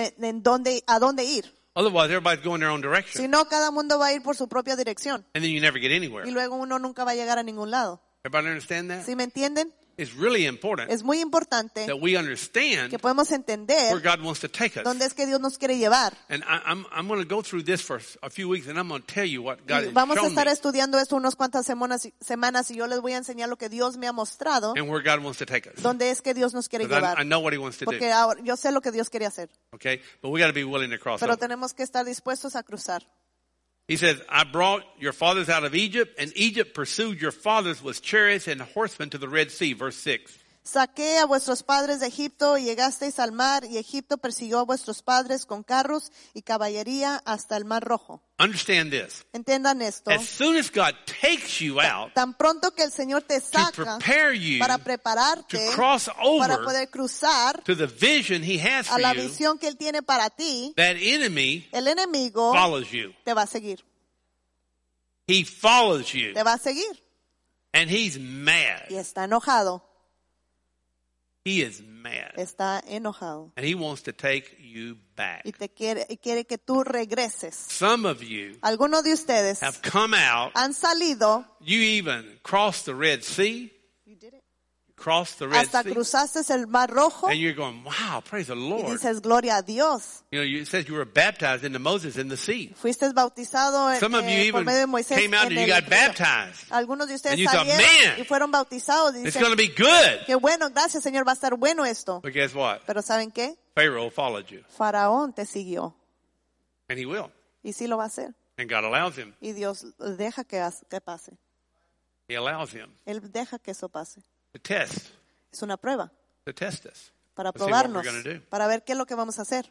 Speaker 2: a dónde ir.
Speaker 1: Otherwise, everybody's going their own
Speaker 2: Si
Speaker 1: direction.
Speaker 2: no, cada mundo va a ir por su propia dirección.
Speaker 1: And then you never get anywhere.
Speaker 2: Y luego uno nunca va a llegar a ningún lado.
Speaker 1: Everybody understand that?
Speaker 2: ¿Sí me entienden?
Speaker 1: it's really important
Speaker 2: Es muy importante
Speaker 1: that we understand
Speaker 2: que podemos
Speaker 1: where
Speaker 2: entender
Speaker 1: God wants to take us.
Speaker 2: dónde es que Dios nos quiere llevar.
Speaker 1: And I'm going to go through this for a few weeks, and I'm going to tell you what God
Speaker 2: Y
Speaker 1: has
Speaker 2: vamos a
Speaker 1: shown
Speaker 2: estar
Speaker 1: me
Speaker 2: estudiando esto unas cuantas semanas y yo les voy a enseñar lo que Dios me ha mostrado,
Speaker 1: and where God wants to take us.
Speaker 2: dónde es que Dios nos quiere
Speaker 1: 'Cause I
Speaker 2: llevar.
Speaker 1: know what He wants to do.
Speaker 2: Porque ahora yo sé lo que Dios quiere hacer,
Speaker 1: Okay, but we got to be willing to cross
Speaker 2: pero
Speaker 1: over.
Speaker 2: tenemos que estar dispuestos a cruzar.
Speaker 1: He says, I brought your fathers out of Egypt, and Egypt pursued your fathers with chariots and horsemen to the Red Sea. Verse 6.
Speaker 2: Saqué a vuestros padres de Egipto y llegasteis al mar, y Egipto persiguió a vuestros padres con carros y caballería hasta el mar Rojo.
Speaker 1: Understand this.
Speaker 2: Entiendan esto.
Speaker 1: As soon as God takes you out
Speaker 2: Tan pronto que el Señor te
Speaker 1: to
Speaker 2: saca
Speaker 1: prepare you
Speaker 2: para
Speaker 1: to
Speaker 2: prepararte,
Speaker 1: cross
Speaker 2: para
Speaker 1: over
Speaker 2: poder cruzar
Speaker 1: to the vision He has
Speaker 2: a
Speaker 1: for
Speaker 2: la
Speaker 1: you,
Speaker 2: visión que Él tiene para ti,
Speaker 1: that enemy
Speaker 2: el enemigo
Speaker 1: follows you.
Speaker 2: te va a seguir.
Speaker 1: He follows you,
Speaker 2: Te va a seguir.
Speaker 1: and he's mad.
Speaker 2: Y está enojado.
Speaker 1: He is mad.
Speaker 2: Está enojado.
Speaker 1: And he wants to take you back.
Speaker 2: Y quiere que tú regreses.
Speaker 1: Some of you
Speaker 2: Algunos de ustedes
Speaker 1: have come out.
Speaker 2: han salido
Speaker 1: You even crossed the Red Sea. Crossed the Red
Speaker 2: hasta
Speaker 1: Sea.
Speaker 2: cruzaste el mar Rojo
Speaker 1: And you're going, wow, praise the
Speaker 2: y
Speaker 1: Lord.
Speaker 2: dices, gloria a Dios.
Speaker 1: You know, it says you were baptized into Moses in the sea.
Speaker 2: Fuiste bautizado
Speaker 1: Some of you
Speaker 2: por
Speaker 1: even
Speaker 2: medio de Moisés.
Speaker 1: came out
Speaker 2: en
Speaker 1: and you
Speaker 2: el
Speaker 1: got
Speaker 2: río.
Speaker 1: baptized.
Speaker 2: Algunos de
Speaker 1: And
Speaker 2: ustedes
Speaker 1: you thought,
Speaker 2: salieron
Speaker 1: "Man,
Speaker 2: y fueron bautizados y
Speaker 1: It's
Speaker 2: dicen,
Speaker 1: going to be good.
Speaker 2: qué bueno, gracias Señor, va a estar bueno esto.
Speaker 1: But guess what?
Speaker 2: Pero ¿saben qué?
Speaker 1: Pharaoh followed you.
Speaker 2: Faraón te siguió.
Speaker 1: And he will.
Speaker 2: Y sí lo va a hacer.
Speaker 1: And God allows him.
Speaker 2: Y Dios deja que pase.
Speaker 1: He allows him
Speaker 2: Él deja que eso pase.
Speaker 1: to test.
Speaker 2: Es una prueba
Speaker 1: To test us.
Speaker 2: para
Speaker 1: To see what
Speaker 2: probarnos,
Speaker 1: we're going to do.
Speaker 2: para ver qué es lo que vamos a hacer.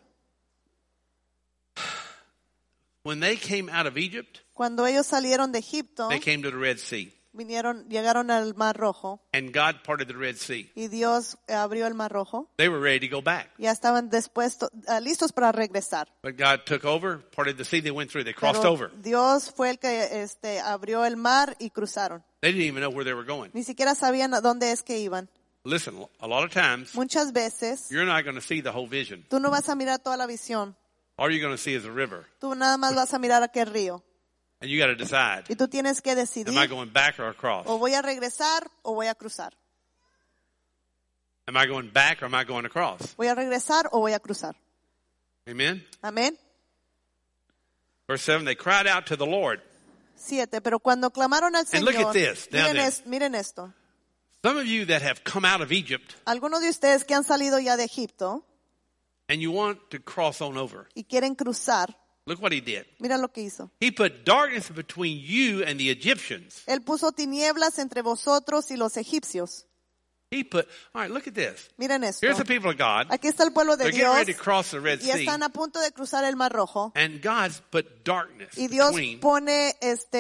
Speaker 1: When they came out of Egypt,
Speaker 2: Cuando ellos salieron de Egipto,
Speaker 1: they came to the Red Sea.
Speaker 2: llegaron al Mar Rojo
Speaker 1: And God parted the Red Sea.
Speaker 2: y Dios abrió el Mar Rojo.
Speaker 1: They were ready to go back.
Speaker 2: Ya estaban listos para regresar.
Speaker 1: But God took over, parted the sea, they went through, they crossed
Speaker 2: Pero
Speaker 1: over.
Speaker 2: Dios fue el que abrió el mar y cruzaron.
Speaker 1: They didn't even know where they were going.
Speaker 2: Ni siquiera sabían a dónde es que iban.
Speaker 1: Listen, a lot of times,
Speaker 2: Muchas veces
Speaker 1: you're not going to see the whole vision.
Speaker 2: tú no vas a mirar toda la visión.
Speaker 1: All you're going to see is a river.
Speaker 2: Tú nada más vas a mirar aquel río.
Speaker 1: And you got to decide,
Speaker 2: Y tú tienes que
Speaker 1: am I
Speaker 2: decidir,
Speaker 1: going back or across?
Speaker 2: o voy a regresar o voy a cruzar.
Speaker 1: Am I going back or am I going across?
Speaker 2: Voy a regresar o voy a cruzar.
Speaker 1: Amen?
Speaker 2: Amén.
Speaker 1: Verse 7, they cried out to the Lord.
Speaker 2: 7. Pero cuando clamaron al
Speaker 1: And look
Speaker 2: Señor,
Speaker 1: at this, down there.
Speaker 2: miren esto.
Speaker 1: Some of you that have come out of Egypt
Speaker 2: Algunos de ustedes que han salido ya de Egipto
Speaker 1: and you want to cross on over,
Speaker 2: y quieren cruzar,
Speaker 1: look what he did.
Speaker 2: mira lo que hizo.
Speaker 1: He put darkness between you and the Egyptians.
Speaker 2: Él puso tinieblas entre vosotros y los egipcios.
Speaker 1: All right, look at this.
Speaker 2: Miren esto.
Speaker 1: Here's the people of God.
Speaker 2: Aquí está el pueblo de
Speaker 1: They're getting
Speaker 2: Dios
Speaker 1: ready to cross the Red
Speaker 2: y
Speaker 1: Sea.
Speaker 2: están a punto de cruzar el Mar Rojo.
Speaker 1: And God's put darkness
Speaker 2: Y Dios
Speaker 1: between.
Speaker 2: pone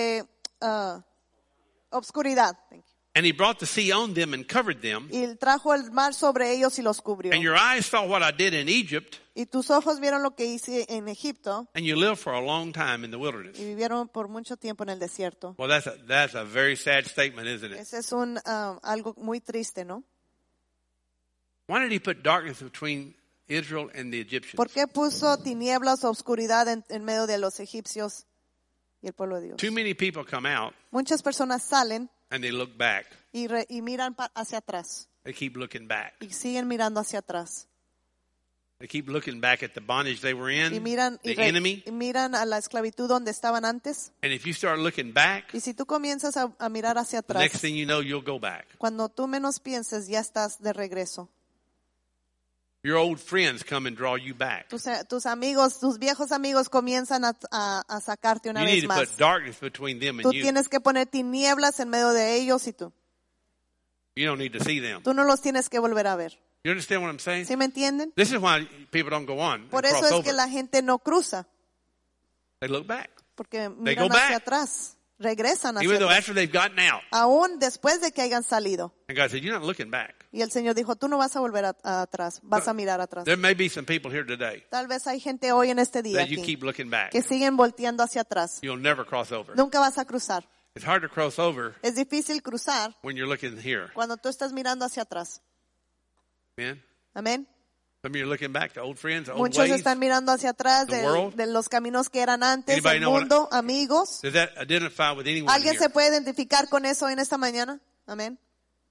Speaker 2: obscuridad.
Speaker 1: And he brought the sea on them and covered them.
Speaker 2: Y trajo el mar sobre ellos y los cubrió.
Speaker 1: And your eyes saw what I did in Egypt.
Speaker 2: Y tus ojos vieron lo que hice en Egipto
Speaker 1: And you lived for a long time in the wilderness.
Speaker 2: y vivieron por mucho tiempo en el desierto.
Speaker 1: Well, that's a very sad statement, isn't it?
Speaker 2: Ese es algo muy triste, ¿no?
Speaker 1: Why did he put darkness between Israel and the Egyptians?
Speaker 2: ¿Por qué puso tinieblas o oscuridad en medio de los egipcios y el pueblo de Dios?
Speaker 1: Too many people come out
Speaker 2: Muchas personas salen
Speaker 1: and they look back.
Speaker 2: y miran hacia atrás
Speaker 1: They keep looking back.
Speaker 2: y siguen mirando hacia atrás.
Speaker 1: They keep looking back at the bondage they were in,
Speaker 2: Y miran,
Speaker 1: the enemy.
Speaker 2: y miran a la esclavitud donde estaban antes.
Speaker 1: And if you start looking back,
Speaker 2: Y si tú comienzas a mirar hacia
Speaker 1: the next
Speaker 2: atrás,
Speaker 1: thing you know, you'll go back.
Speaker 2: cuando tú menos pienses, ya estás de regreso.
Speaker 1: Your old friends come and draw you back.
Speaker 2: Tus amigos, tus viejos amigos comienzan a sacarte una
Speaker 1: You need
Speaker 2: vez
Speaker 1: to
Speaker 2: más.
Speaker 1: put darkness between them
Speaker 2: Tú
Speaker 1: and you.
Speaker 2: tienes que poner tinieblas en medio de ellos y tú.
Speaker 1: You don't need to see them.
Speaker 2: Tú no los tienes que volver a ver.
Speaker 1: You understand what I'm saying?
Speaker 2: ¿Sí me entienden?
Speaker 1: This is why people don't go on and
Speaker 2: Por eso
Speaker 1: cross
Speaker 2: es
Speaker 1: over.
Speaker 2: que la gente no cruza,
Speaker 1: They look back.
Speaker 2: porque
Speaker 1: go
Speaker 2: miran
Speaker 1: back.
Speaker 2: hacia atrás, regresan hacia
Speaker 1: Even though
Speaker 2: atrás,
Speaker 1: after they've gotten out.
Speaker 2: aún después de que hayan salido.
Speaker 1: And God said, you're not looking back.
Speaker 2: Y el Señor dijo, tú no vas a volver atrás, vas a mirar atrás.
Speaker 1: There may be some people here today
Speaker 2: Tal vez hay gente hoy en este día
Speaker 1: that you
Speaker 2: aquí
Speaker 1: keep looking back.
Speaker 2: que siguen volteando hacia atrás.
Speaker 1: You'll never cross over.
Speaker 2: Nunca vas a cruzar.
Speaker 1: It's hard to cross over
Speaker 2: Es difícil cruzar
Speaker 1: when you're looking here.
Speaker 2: cuando tú estás mirando hacia atrás.
Speaker 1: Amen?
Speaker 2: Amén.
Speaker 1: Some of you are looking back to old friends, old
Speaker 2: Muchos
Speaker 1: ways.
Speaker 2: están mirando hacia atrás
Speaker 1: The world.
Speaker 2: de los caminos que eran antes,
Speaker 1: Anybody
Speaker 2: el
Speaker 1: know what-
Speaker 2: mundo, amigos.
Speaker 1: Does that identify with anyone
Speaker 2: ¿Alguien
Speaker 1: here?
Speaker 2: se puede identificar con eso en esta mañana? Amén.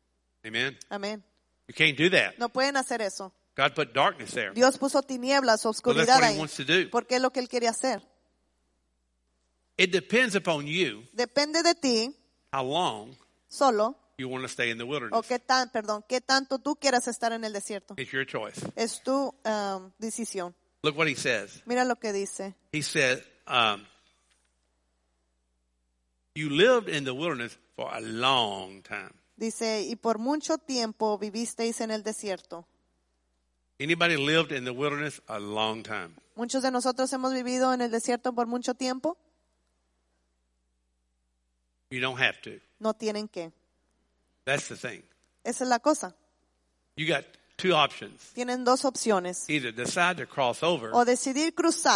Speaker 1: Amen.
Speaker 2: Amén.
Speaker 1: You can't do that.
Speaker 2: No pueden hacer eso.
Speaker 1: God put darkness there.
Speaker 2: Dios puso tinieblas,
Speaker 1: Well, that's
Speaker 2: oscuridad
Speaker 1: what he
Speaker 2: ahí.
Speaker 1: wants to do.
Speaker 2: Porque es lo que Él quiere hacer.
Speaker 1: It depends upon you
Speaker 2: Depende de ti
Speaker 1: how long
Speaker 2: solo,
Speaker 1: you want to stay in the
Speaker 2: o
Speaker 1: wilderness.
Speaker 2: qué tanto tú quieras estar en el desierto.
Speaker 1: It's your choice.
Speaker 2: Es tu decisión.
Speaker 1: Look what he says.
Speaker 2: Mira lo que dice.
Speaker 1: He said, you lived in the wilderness for a long time.
Speaker 2: Dice, y por mucho tiempo vivisteis en el desierto.
Speaker 1: Anybody lived in the wilderness a long time?
Speaker 2: Muchos de nosotros hemos vivido en el desierto por mucho tiempo.
Speaker 1: You don't have to.
Speaker 2: No tienen que.
Speaker 1: That's the thing.
Speaker 2: Esa es la cosa.
Speaker 1: You got two options.
Speaker 2: Tienen dos opciones.
Speaker 1: Either decide to cross over
Speaker 2: O decidir cruzar